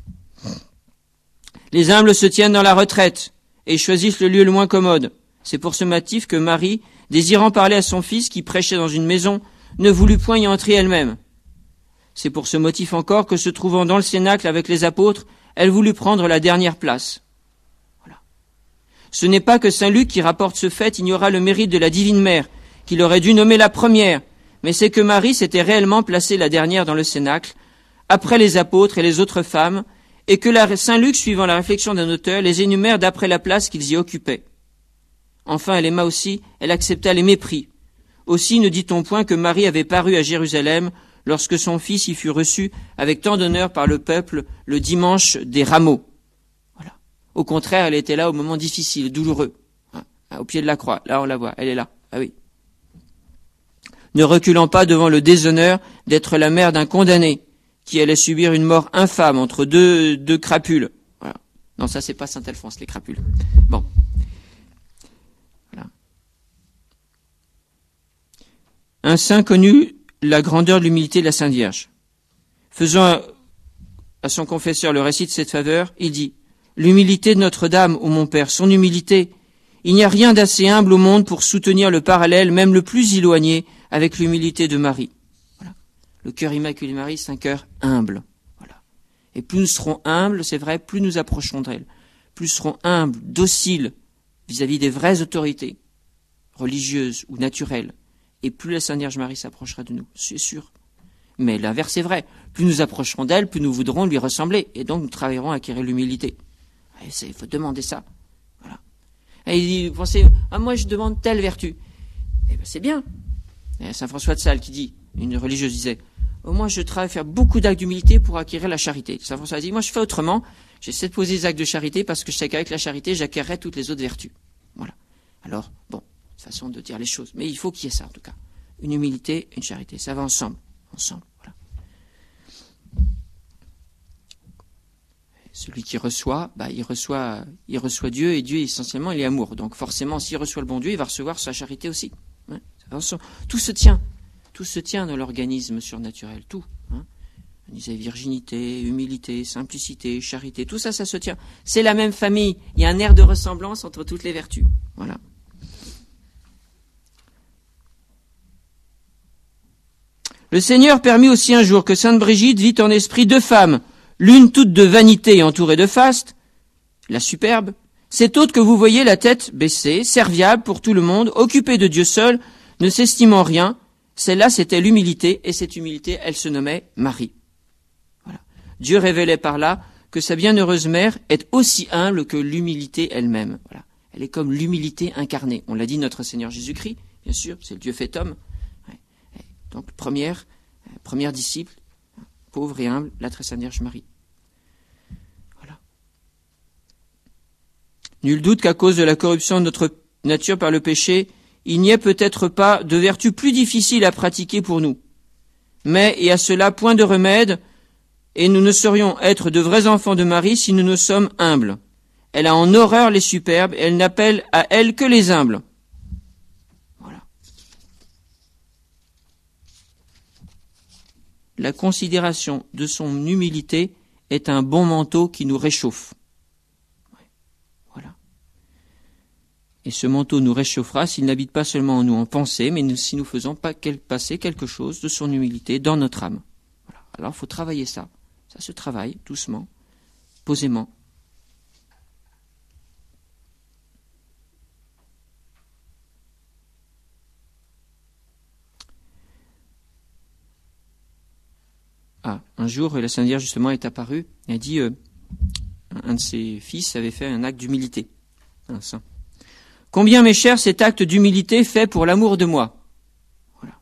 Les humbles se tiennent dans la retraite et choisissent le lieu le moins commode. C'est pour ce motif que Marie, désirant parler à son fils qui prêchait dans une maison, ne voulut point y entrer elle-même. C'est pour ce motif encore que, se trouvant dans le cénacle avec les apôtres, elle voulut prendre la dernière place. Voilà. Ce n'est pas que saint Luc qui rapporte ce fait ignora le mérite de la divine mère, qu'il aurait dû nommer la première, mais c'est que Marie s'était réellement placée la dernière dans le cénacle, après les apôtres et les autres femmes, et que la, saint Luc, suivant la réflexion d'un auteur, les énumère d'après la place qu'ils y occupaient. Enfin, elle aima aussi, elle accepta les mépris. Aussi ne dit-on point que Marie avait paru à Jérusalem lorsque son fils y fut reçu avec tant d'honneur par le peuple le dimanche des rameaux. Voilà. Au contraire, elle était là au moment difficile, douloureux, hein, au pied de la croix. Là, on la voit, elle est là. Ah oui. Ne reculant pas devant le déshonneur d'être la mère d'un condamné qui allait subir une mort infâme entre deux, deux crapules. Voilà. Non, ça, c'est pas Saint-Alphonse, les crapules. Bon. Voilà. Un saint connut la grandeur de l'humilité de la Sainte Vierge. Faisant à, à son confesseur le récit de cette faveur, il dit « L'humilité de Notre-Dame, ô mon Père, son humilité, il n'y a rien d'assez humble au monde pour soutenir le parallèle, même le plus éloigné, avec l'humilité de Marie. » Voilà. Le cœur immaculé de Marie, c'est un cœur humble. Voilà. Et plus nous serons humbles, c'est vrai, plus nous approcherons d'elle. Plus nous serons humbles, dociles, vis-à-vis des vraies autorités, religieuses ou naturelles, et plus la Sainte Vierge Marie s'approchera de nous, c'est sûr. Mais l'inverse est vrai. Plus nous approcherons d'elle, plus nous voudrons lui ressembler, et donc nous travaillerons à acquérir l'humilité. Il faut demander ça. Voilà. Et il dit, vous pensez, ah, moi je demande telle vertu. Eh ben c'est bien. Et Saint François de Sales qui dit, une religieuse disait, au moins je travaille à faire beaucoup d'actes d'humilité pour acquérir la charité. Saint François a dit, moi je fais autrement, j'essaie de poser des actes de charité parce que je sais qu'avec la charité j'acquerrai toutes les autres vertus. Voilà. Alors, bon, façon de dire les choses. Mais il faut qu'il y ait ça en tout cas. Une humilité, une charité. Ça va ensemble. Ensemble, voilà. Celui qui reçoit, bah, il reçoit, il reçoit Dieu, et Dieu essentiellement il est amour. Donc forcément, s'il reçoit le bon Dieu, il va recevoir sa charité aussi. Hein, tout se tient, tout se tient dans l'organisme surnaturel, tout. Hein. On disait virginité, humilité, simplicité, charité, tout ça, ça se tient. C'est la même famille. Il y a un air de ressemblance entre toutes les vertus. Voilà. Le Seigneur permit aussi un jour que sainte Brigitte vit en esprit deux femmes, l'une toute de vanité et entourée de faste, la superbe, cette autre que vous voyez la tête baissée, serviable pour tout le monde, occupée de Dieu seul, ne s'estimant rien, celle-là c'était l'humilité, et cette humilité, elle se nommait Marie. Voilà. Dieu révélait par là que sa bienheureuse mère est aussi humble que l'humilité elle-même. Voilà. Elle est comme l'humilité incarnée. On l'a dit notre Seigneur Jésus-Christ, bien sûr, c'est le Dieu fait homme. Donc, première, première disciple, pauvre et humble, la très sainte Vierge Marie. Voilà. Nul doute qu'à cause de la corruption de notre nature par le péché, il n'y ait peut-être pas de vertu plus difficile à pratiquer pour nous. Mais, et à cela, point de remède, et nous ne saurions être de vrais enfants de Marie si nous ne sommes humbles. Elle a en horreur les superbes, et elle n'appelle à elle que les humbles. La considération de son humilité est un bon manteau qui nous réchauffe. Voilà. Et ce manteau nous réchauffera s'il n'habite pas seulement en nous en pensée, mais nous, si nous faisons pas quel, passer quelque chose de son humilité dans notre âme. Voilà. Alors il faut travailler ça. Ça se travaille doucement, posément. Ah, un jour, la Sainte Vierge, justement, est apparue et a dit, euh, un de ses fils avait fait un acte d'humilité. Un saint. Combien, mes chers, cet acte d'humilité fait pour l'amour de moi? Voilà.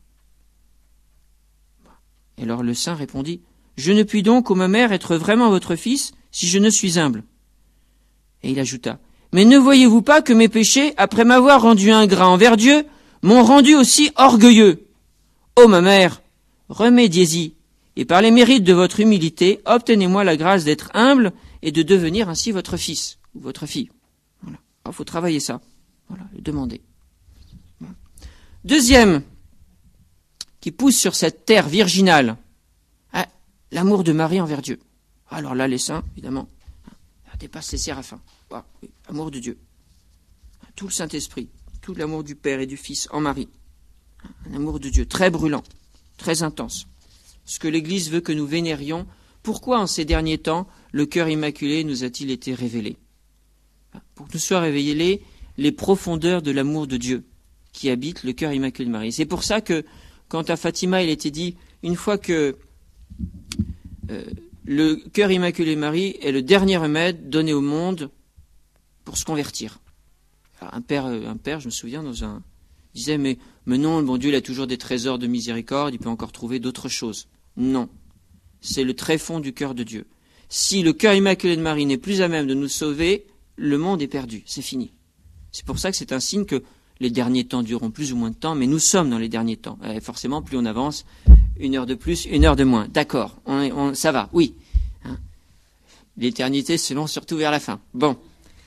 Et alors le saint répondit, je ne puis donc, ô ma mère, être vraiment votre fils si je ne suis humble. Et il ajouta, mais ne voyez-vous pas que mes péchés, après m'avoir rendu ingrat envers Dieu, m'ont rendu aussi orgueilleux? Ô ma mère, remédiez-y. Et par les mérites de votre humilité, obtenez-moi la grâce d'être humble et de devenir ainsi votre fils ou votre fille. Voilà. Il faut travailler ça. Voilà, le demander. Voilà. Deuxième, qui pousse sur cette terre virginale, hein, l'amour de Marie envers Dieu. Alors là, les saints, évidemment, hein, dépassent les séraphins. Voilà, oui, amour de Dieu. Tout le Saint-Esprit, tout l'amour du Père et du Fils en Marie. Un amour de Dieu très brûlant, très intense. Ce que l'Église veut que nous vénérions, pourquoi en ces derniers temps le cœur immaculé nous a-t-il été révélé? Pour que nous soient révélées les profondeurs de l'amour de Dieu qui habite le cœur immaculé de Marie. C'est pour ça que, quand à Fatima il était dit, une fois que euh, le cœur immaculé de Marie est le dernier remède donné au monde pour se convertir. Alors, un père, un père, je me souviens, dans un disait, mais, mais non, le bon Dieu, il a toujours des trésors de miséricorde, il peut encore trouver d'autres choses. Non. C'est le tréfonds du cœur de Dieu. Si le cœur immaculé de Marie n'est plus à même de nous sauver, le monde est perdu. C'est fini. C'est pour ça que c'est un signe que les derniers temps dureront plus ou moins de temps, mais nous sommes dans les derniers temps. Et forcément, plus on avance, une heure de plus, une heure de moins. D'accord. On, on, ça va. Oui. Hein. L'éternité se long surtout vers la fin. Bon.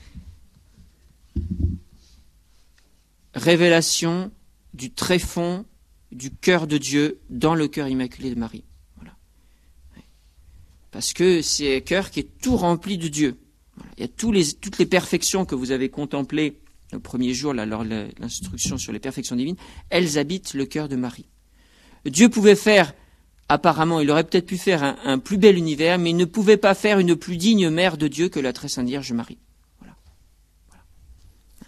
Révélation du tréfonds du cœur de Dieu dans le cœur immaculé de Marie. Voilà. Parce que c'est un cœur qui est tout rempli de Dieu. Voilà. Il y a tous les, toutes les perfections que vous avez contemplées le premier jour, là, lors de l'instruction sur les perfections divines, elles habitent le cœur de Marie. Dieu pouvait faire, apparemment, il aurait peut-être pu faire un, un plus bel univers, mais il ne pouvait pas faire une plus digne mère de Dieu que la très sainte Vierge Marie. Voilà. Voilà.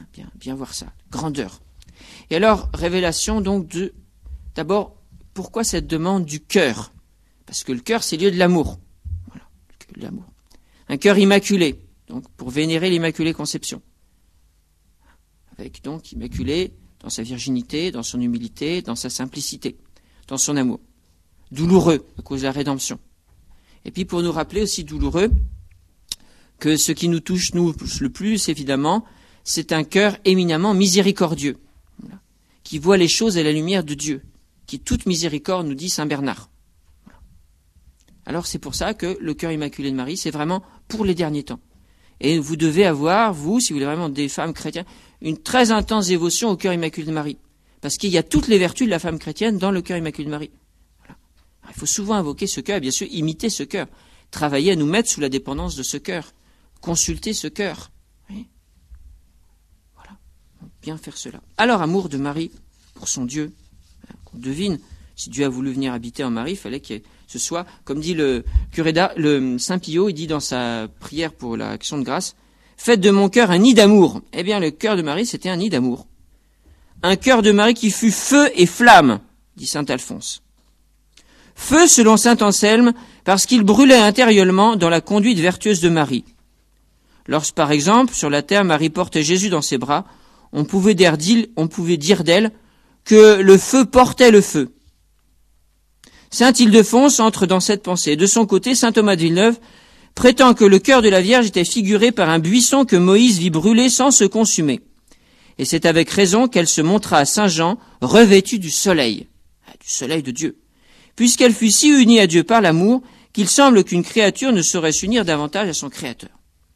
bien, bien voir ça. Grandeur. Et alors, révélation donc de, d'abord, pourquoi cette demande du cœur? Parce que le cœur, c'est lieu de l'amour. Voilà, de l'amour. Un cœur immaculé, donc pour vénérer l'Immaculée Conception. Avec donc immaculé dans sa virginité, dans son humilité, dans sa simplicité, dans son amour. Douloureux, à cause de la rédemption. Et puis pour nous rappeler aussi douloureux, que ce qui nous touche, nous, le plus, évidemment, c'est un cœur éminemment miséricordieux, voilà, qui voit les choses à la lumière de Dieu, qui est toute miséricorde, nous dit saint Bernard. Voilà. Alors c'est pour ça que le cœur immaculé de Marie, c'est vraiment pour les derniers temps. Et vous devez avoir, vous, si vous êtes vraiment des femmes chrétiennes, une très intense dévotion au cœur immaculé de Marie. Parce qu'il y a toutes les vertus de la femme chrétienne dans le cœur immaculé de Marie. Voilà. Alors, il faut souvent invoquer ce cœur, et bien sûr imiter ce cœur, travailler à nous mettre sous la dépendance de ce cœur. Consulter ce cœur. Oui. Voilà. Bien faire cela. Alors, amour de Marie pour son Dieu. On devine, si Dieu a voulu venir habiter en Marie, il fallait que ce soit, comme dit le curé d'Ars, le Saint Pio, il dit dans sa prière pour l'action de grâce, faites de mon cœur un nid d'amour. Eh bien, le cœur de Marie, c'était un nid d'amour. Un cœur de Marie qui fut feu et flamme, dit saint Alphonse. Feu, selon saint Anselme, parce qu'il brûlait intérieurement dans la conduite vertueuse de Marie. Lorsque, par exemple, sur la terre, Marie portait Jésus dans ses bras, on pouvait dire, on pouvait dire d'elle que le feu portait le feu. Saint Ildefonse entre dans cette pensée. De son côté, saint Thomas de Villeneuve prétend que le cœur de la Vierge était figuré par un buisson que Moïse vit brûler sans se consumer. Et c'est avec raison qu'elle se montra à saint Jean revêtue du soleil, du soleil de Dieu, puisqu'elle fut si unie à Dieu par l'amour qu'il semble qu'une créature ne saurait s'unir davantage à son Créateur.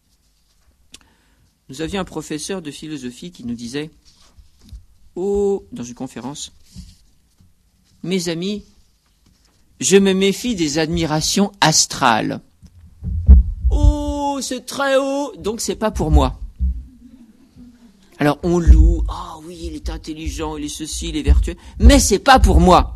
Nous avions un professeur de philosophie qui nous disait, oh, dans une conférence, mes amis, je me méfie des admirations astrales. Oh, c'est très haut, donc c'est pas pour moi. Alors on loue, ah oh, oui, il est intelligent, il est ceci, il est vertueux, mais c'est pas pour moi.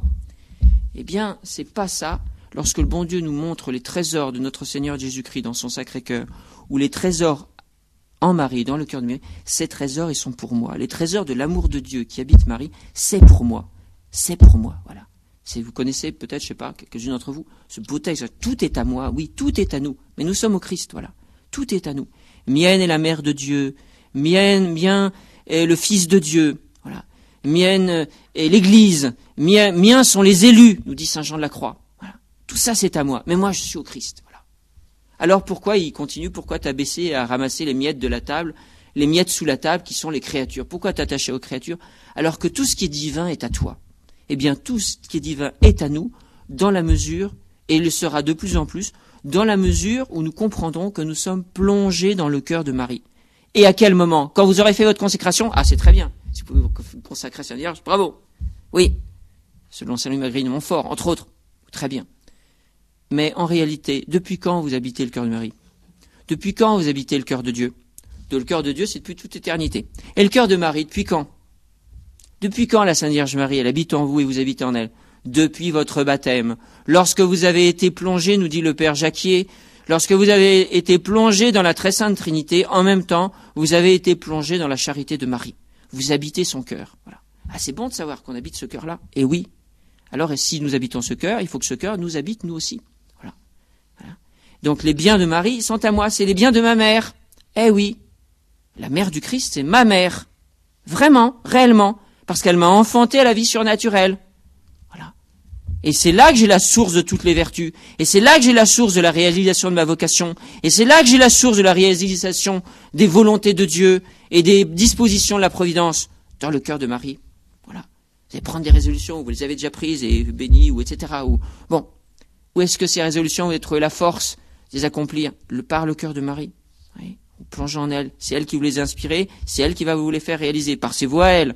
Eh bien, c'est pas ça. Lorsque le bon Dieu nous montre les trésors de notre Seigneur Jésus-Christ dans son Sacré-Cœur, ou les trésors en Marie, dans le cœur de Marie, ces trésors, ils sont pour moi. Les trésors de l'amour de Dieu qui habite Marie, c'est pour moi. C'est pour moi, voilà. C'est, vous connaissez peut-être, je sais pas, quelques-uns d'entre vous, ce beau texte, tout est à moi, oui, tout est à nous. Mais nous sommes au Christ, voilà. Tout est à nous. Mienne est la mère de Dieu, mienne, mien est le Fils de Dieu, voilà. Mienne est l'Église, mien, miens sont les élus, nous dit saint Jean de la Croix. Voilà. Tout ça, c'est à moi. Mais moi, je suis au Christ, voilà. Alors pourquoi il continue, pourquoi t'as baissé à ramasser les miettes de la table, les miettes sous la table qui sont les créatures? Pourquoi t'attacher aux créatures alors que tout ce qui est divin est à toi? Eh bien, tout ce qui est divin est à nous dans la mesure, et il le sera de plus en plus, dans la mesure où nous comprendrons que nous sommes plongés dans le cœur de Marie. Et à quel moment? Quand vous aurez fait votre consécration? Ah, c'est très bien. Si vous pouvez vous consacrer à la Vierge, bravo. Oui. Selon saint Louis Magritte de Montfort, entre autres. Très bien. Mais en réalité, depuis quand vous habitez le cœur de Marie? Depuis quand vous habitez le cœur de Dieu? De le cœur de Dieu, c'est depuis toute éternité. Et le cœur de Marie, depuis quand? Depuis quand la Sainte Vierge Marie, elle habite en vous et vous habitez en elle? Depuis votre baptême. Lorsque vous avez été plongé, nous dit le Père Jacquier, lorsque vous avez été plongé dans la très sainte Trinité, en même temps, vous avez été plongé dans la charité de Marie. Vous habitez son cœur. Voilà. Ah, c'est bon de savoir qu'on habite ce cœur-là. Et oui. Alors, et si nous habitons ce cœur, il faut que ce cœur nous habite nous aussi. Voilà. Voilà. Donc, les biens de Marie sont à moi. C'est les biens de ma mère. Eh oui. La mère du Christ, c'est ma mère. Vraiment, réellement. Parce qu'elle m'a enfanté à la vie surnaturelle. Voilà. Et c'est là que j'ai la source de toutes les vertus. Et c'est là que j'ai la source de la réalisation de ma vocation. Et c'est là que j'ai la source de la réalisation des volontés de Dieu et des dispositions de la providence dans le cœur de Marie. Voilà. Vous allez prendre des résolutions, vous les avez déjà prises et bénies, ou et cetera. Ou, bon. Où est-ce que ces résolutions, vous allez trouver la force de les accomplir? Le, par le cœur de Marie. Oui. Vous plongez en elle. C'est elle qui vous les a inspirées. C'est elle qui va vous les faire réaliser. Par ses voies à elle.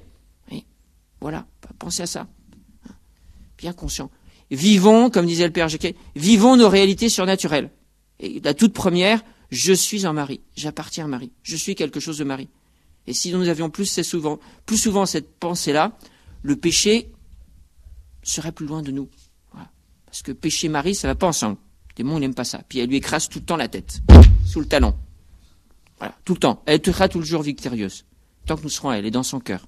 Voilà, pensez à ça. Bien conscient. Vivons, comme disait le Père Jacquet, vivons nos réalités surnaturelles. Et la toute première, je suis en Marie, j'appartiens à Marie, je suis quelque chose de Marie. Et si nous avions plus, c'est souvent, plus souvent cette pensée-là, le péché serait plus loin de nous. Voilà. Parce que péché Marie, ça va pas ensemble. Le démon, il n'aime pas ça. Puis elle lui écrase tout le temps la tête, sous le talon. Voilà, tout le temps. Elle sera tout le jour victorieuse. tant que nous serons à elle et dans son cœur.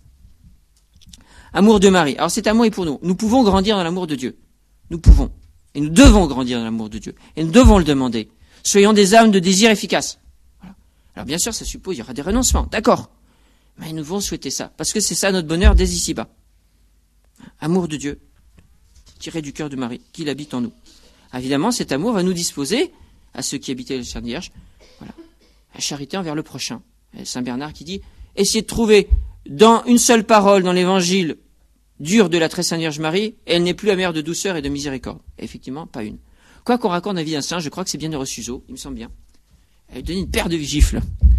Amour de Marie. Alors cet amour est pour nous. Nous pouvons grandir dans l'amour de Dieu. Nous pouvons. Et nous devons grandir dans l'amour de Dieu. Et nous devons le demander. Soyons des âmes de désir efficaces. Voilà. Alors bien sûr, ça suppose qu'il y aura des renoncements. D'accord. Mais nous devons souhaiter ça. Parce que c'est ça notre bonheur dès ici-bas. Amour de Dieu, tiré du cœur de Marie, qu'il habite en nous. Évidemment, cet amour va nous disposer, à ceux qui habitaient le Sainte Vierge, voilà, à charité envers le prochain. Saint Bernard qui dit, essayez de trouver dans une seule parole dans l'évangile dur de la très Sainte Vierge Marie, elle n'est plus amère de douceur et de miséricorde. Et effectivement, pas une. Quoi qu'on raconte la vie d'un saint, je crois que c'est bien de Suzeau, il me semble bien. Elle lui donnait une paire de gifles.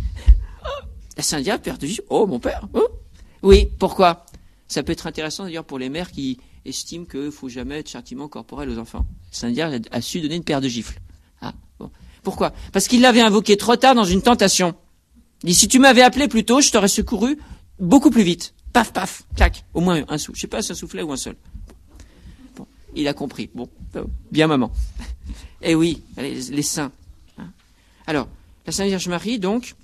La Sainte Vierge, paire de gifles. Oh, mon père. Oh. Oui, pourquoi? Ça peut être intéressant d'ailleurs pour les mères qui estiment qu'il ne faut jamais de châtiment corporel aux enfants. Sainte Vierge a su donner une paire de gifles. Ah, bon. Pourquoi? Parce qu'il l'avait invoqué trop tard dans une tentation. Il dit, si tu m'avais appelé plus tôt, je t'aurais secouru beaucoup plus vite. Paf, paf, clac, au moins un souffle. Je sais pas si un soufflet ou un seul. Bon, il a compris. Bon, bien maman. Eh oui, les, les saints. Hein. Alors, la Sainte Vierge Marie, donc,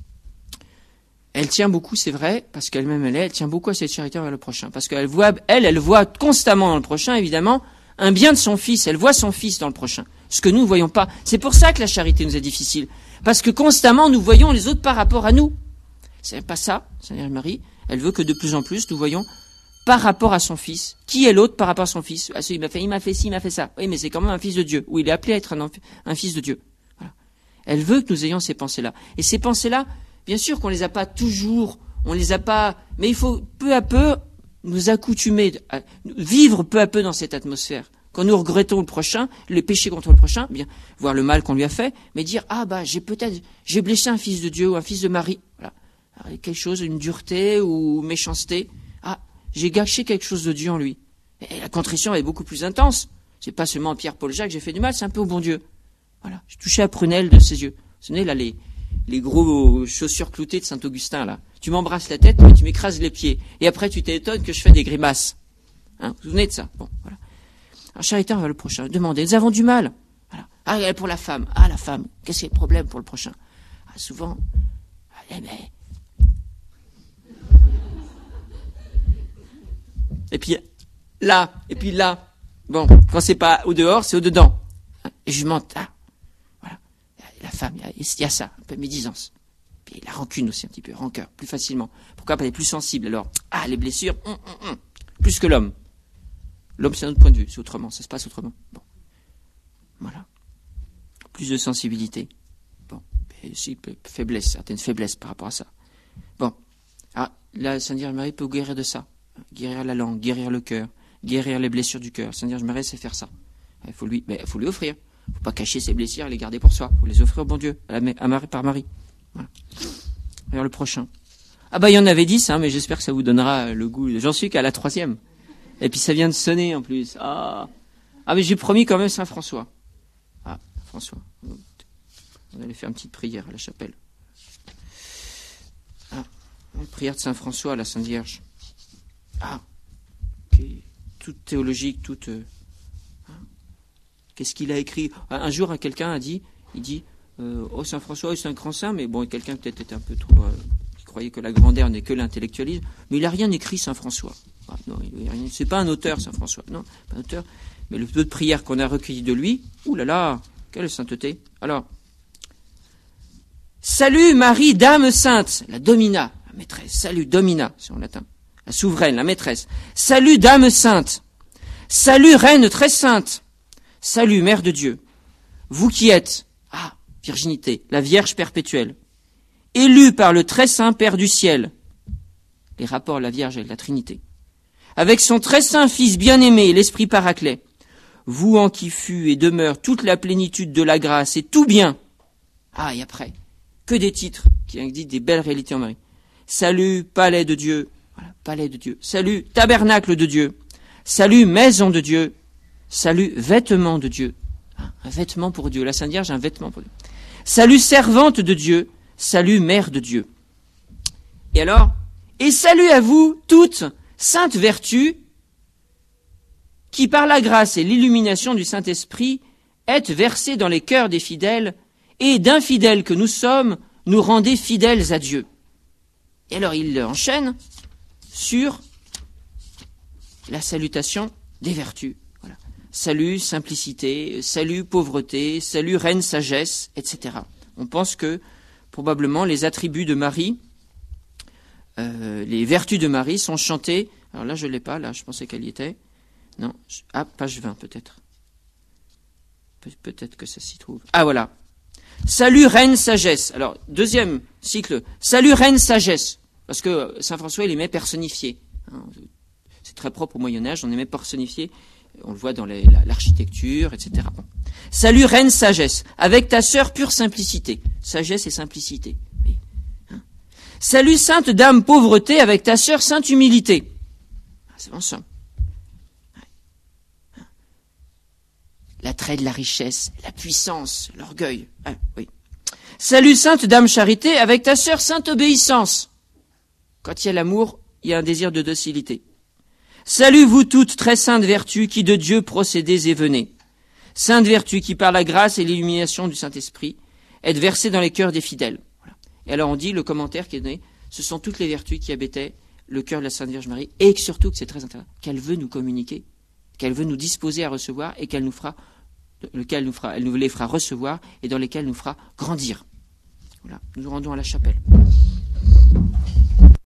elle tient beaucoup, c'est vrai, parce qu'elle-même elle est, elle tient beaucoup à cette charité envers le prochain. Parce qu'elle voit, elle, elle voit constamment dans le prochain, évidemment, un bien de son fils. Elle voit son fils dans le prochain. Ce que nous ne voyons pas. C'est pour ça que la charité nous est difficile. Parce que constamment, nous voyons les autres par rapport à nous. C'est pas ça, Sainte Vierge Marie. Elle veut que de plus en plus, nous voyons par rapport à son fils. Qui est l'autre par rapport à son fils? Ah, il m'a fait, il m'a fait ci, il m'a fait ça. Oui, mais c'est quand même un fils de Dieu. Ou il est appelé à être un, un fils de Dieu. Voilà. Elle veut que nous ayons ces pensées-là. Et ces pensées-là, bien sûr qu'on les a pas toujours, on les a pas, mais il faut peu à peu nous accoutumer, à, vivre peu à peu dans cette atmosphère. Quand nous regrettons le prochain, les péchés contre le prochain, bien, voir le mal qu'on lui a fait, mais dire, ah bah, j'ai peut-être, j'ai blessé un fils de Dieu ou un fils de Marie. Voilà. Alors, quelque chose, une dureté ou méchanceté. Ah, j'ai gâché quelque chose de Dieu en lui. Et la contrition est beaucoup plus intense. C'est pas seulement Pierre-Paul Jacques, j'ai fait du mal, c'est un peu au bon Dieu. Voilà. J'ai touché la prunelle de ses yeux. Vous savez, là, les, les gros chaussures cloutées de Saint-Augustin, là. Tu m'embrasses la tête, mais tu m'écrases les pieds. Et après, tu t'étonnes que je fais des grimaces. Hein, vous vous souvenez de ça? Bon, voilà. Alors, charité envers le prochain. Demandez. Nous avons du mal. Voilà. Ah, pour la femme. Ah, la femme. Qu'est-ce qui est le problème pour le prochain? Ah, souvent, eh ben. Et puis, là. Et puis là. Bon. Quand c'est pas au dehors, c'est au dedans. Et je monte. Ah. Voilà. La femme, il y a ça. Un peu médisance. Puis la rancune aussi, un petit peu. Rancœur. Plus facilement. Pourquoi? Parce qu'elle est plus sensible. Alors, ah, les blessures. Hum, hum, hum. Plus que l'homme. L'homme, c'est un autre point de vue, c'est autrement, ça se passe autrement. Bon. Voilà. Plus de sensibilité. Bon. Et aussi, faiblesse, certaines faiblesses par rapport à ça. Bon. Ah, la Sainte Vierge Marie peut guérir de ça. Guérir la langue, guérir le cœur, guérir les blessures du cœur. Sainte Vierge Marie sait faire ça. Il faut lui, mais il faut lui offrir. Il ne faut pas cacher ses blessures et les garder pour soi. Il faut les offrir au bon Dieu, à, la, à Marie, par Marie. Voilà. Vers le prochain. Ah bah, il y en avait dix, hein, mais j'espère que ça vous donnera le goût. J'en suis qu'à la troisième. Et puis ça vient de sonner en plus. Ah, ah mais j'ai promis quand même Saint François. Ah, François. On allait faire une petite prière à la chapelle. Ah, une prière de Saint François à la Sainte Vierge. Ah, okay. Toute théologique, toute... Euh, hein. Qu'est-ce qu'il a écrit? Un jour, quelqu'un a dit, il dit, euh, oh Saint François, c'est un grand saint, mais bon, quelqu'un peut-être était un peu trop... Euh, qui croyait que la grandeur n'est que l'intellectualisme, mais il n'a rien écrit Saint François. Ah, non, c'est pas un auteur, Saint François. Non, pas un auteur. Mais le peu de prières qu'on a recueilli de lui, ouh là là, quelle sainteté. Alors, salut Marie, Dame sainte, la Domina, la maîtresse. Salut Domina, c'est en latin. La souveraine, la maîtresse. Salut Dame sainte. Salut Reine très sainte. Salut Mère de Dieu. Vous qui êtes, ah, virginité, la Vierge perpétuelle, élue par le très saint Père du ciel. Les rapports de la Vierge et de la Trinité. Avec son très saint Fils bien-aimé, l'Esprit Paraclet, vous en qui fut et demeure toute la plénitude de la grâce et tout bien. Ah, et après, que des titres qui indiquent des belles réalités en Marie. Salut, palais de Dieu. Voilà, palais de Dieu. Salut, tabernacle de Dieu. Salut, maison de Dieu. Salut, vêtement de Dieu. Ah, un vêtement pour Dieu. La Sainte Vierge, un vêtement pour Dieu. Salut, servante de Dieu. Salut, mère de Dieu. Et alors, et salut à vous toutes, sainte vertu, qui par la grâce et l'illumination du Saint-Esprit êtes versée dans les cœurs des fidèles, et d'infidèles que nous sommes, nous rendez fidèles à Dieu. Et alors il enchaîne sur la salutation des vertus. Voilà. Salut, simplicité, salut, pauvreté, salut, reine, sagesse, et cetera. On pense que probablement les attributs de Marie, euh, les vertus de Marie sont chantées. Alors là je ne l'ai pas, là je pensais qu'elle y était. Non, ah, page vingt peut-être. Pe- peut-être que ça s'y trouve. Ah voilà. Salut, reine, sagesse. Alors, deuxième cycle. Salut, reine, sagesse. Parce que saint François, il aimait personnifier. C'est très propre au Moyen-Âge, on aimait personnifier. On le voit dans les, la, l'architecture, et cetera. Bon. Salut, reine, sagesse. Avec ta sœur, pure simplicité. Sagesse et simplicité. Oui. Hein. Salut, sainte dame, pauvreté. Avec ta sœur, sainte humilité. Ah, c'est bon ça. L'attrait de la richesse, la puissance, l'orgueil. Ah, oui. Salut, sainte dame charité. Avec ta sœur, sainte obéissance. Quand il y a l'amour, il y a un désir de docilité. Salut vous toutes, très saintes vertus, qui de Dieu procédez et venez. Sainte vertu qui, par la grâce et l'illumination du Saint-Esprit, êtes versée dans les cœurs des fidèles. Voilà. Et alors on dit, le commentaire qui est donné, ce sont toutes les vertus qui habitaient le cœur de la Sainte Vierge Marie, et surtout, que c'est très intéressant, qu'elle veut nous communiquer, qu'elle veut nous disposer à recevoir, et qu'elle nous fera, lequel nous fera, elle nous les fera recevoir, et dans lesquels nous fera grandir. Voilà. Nous nous rendons à la chapelle.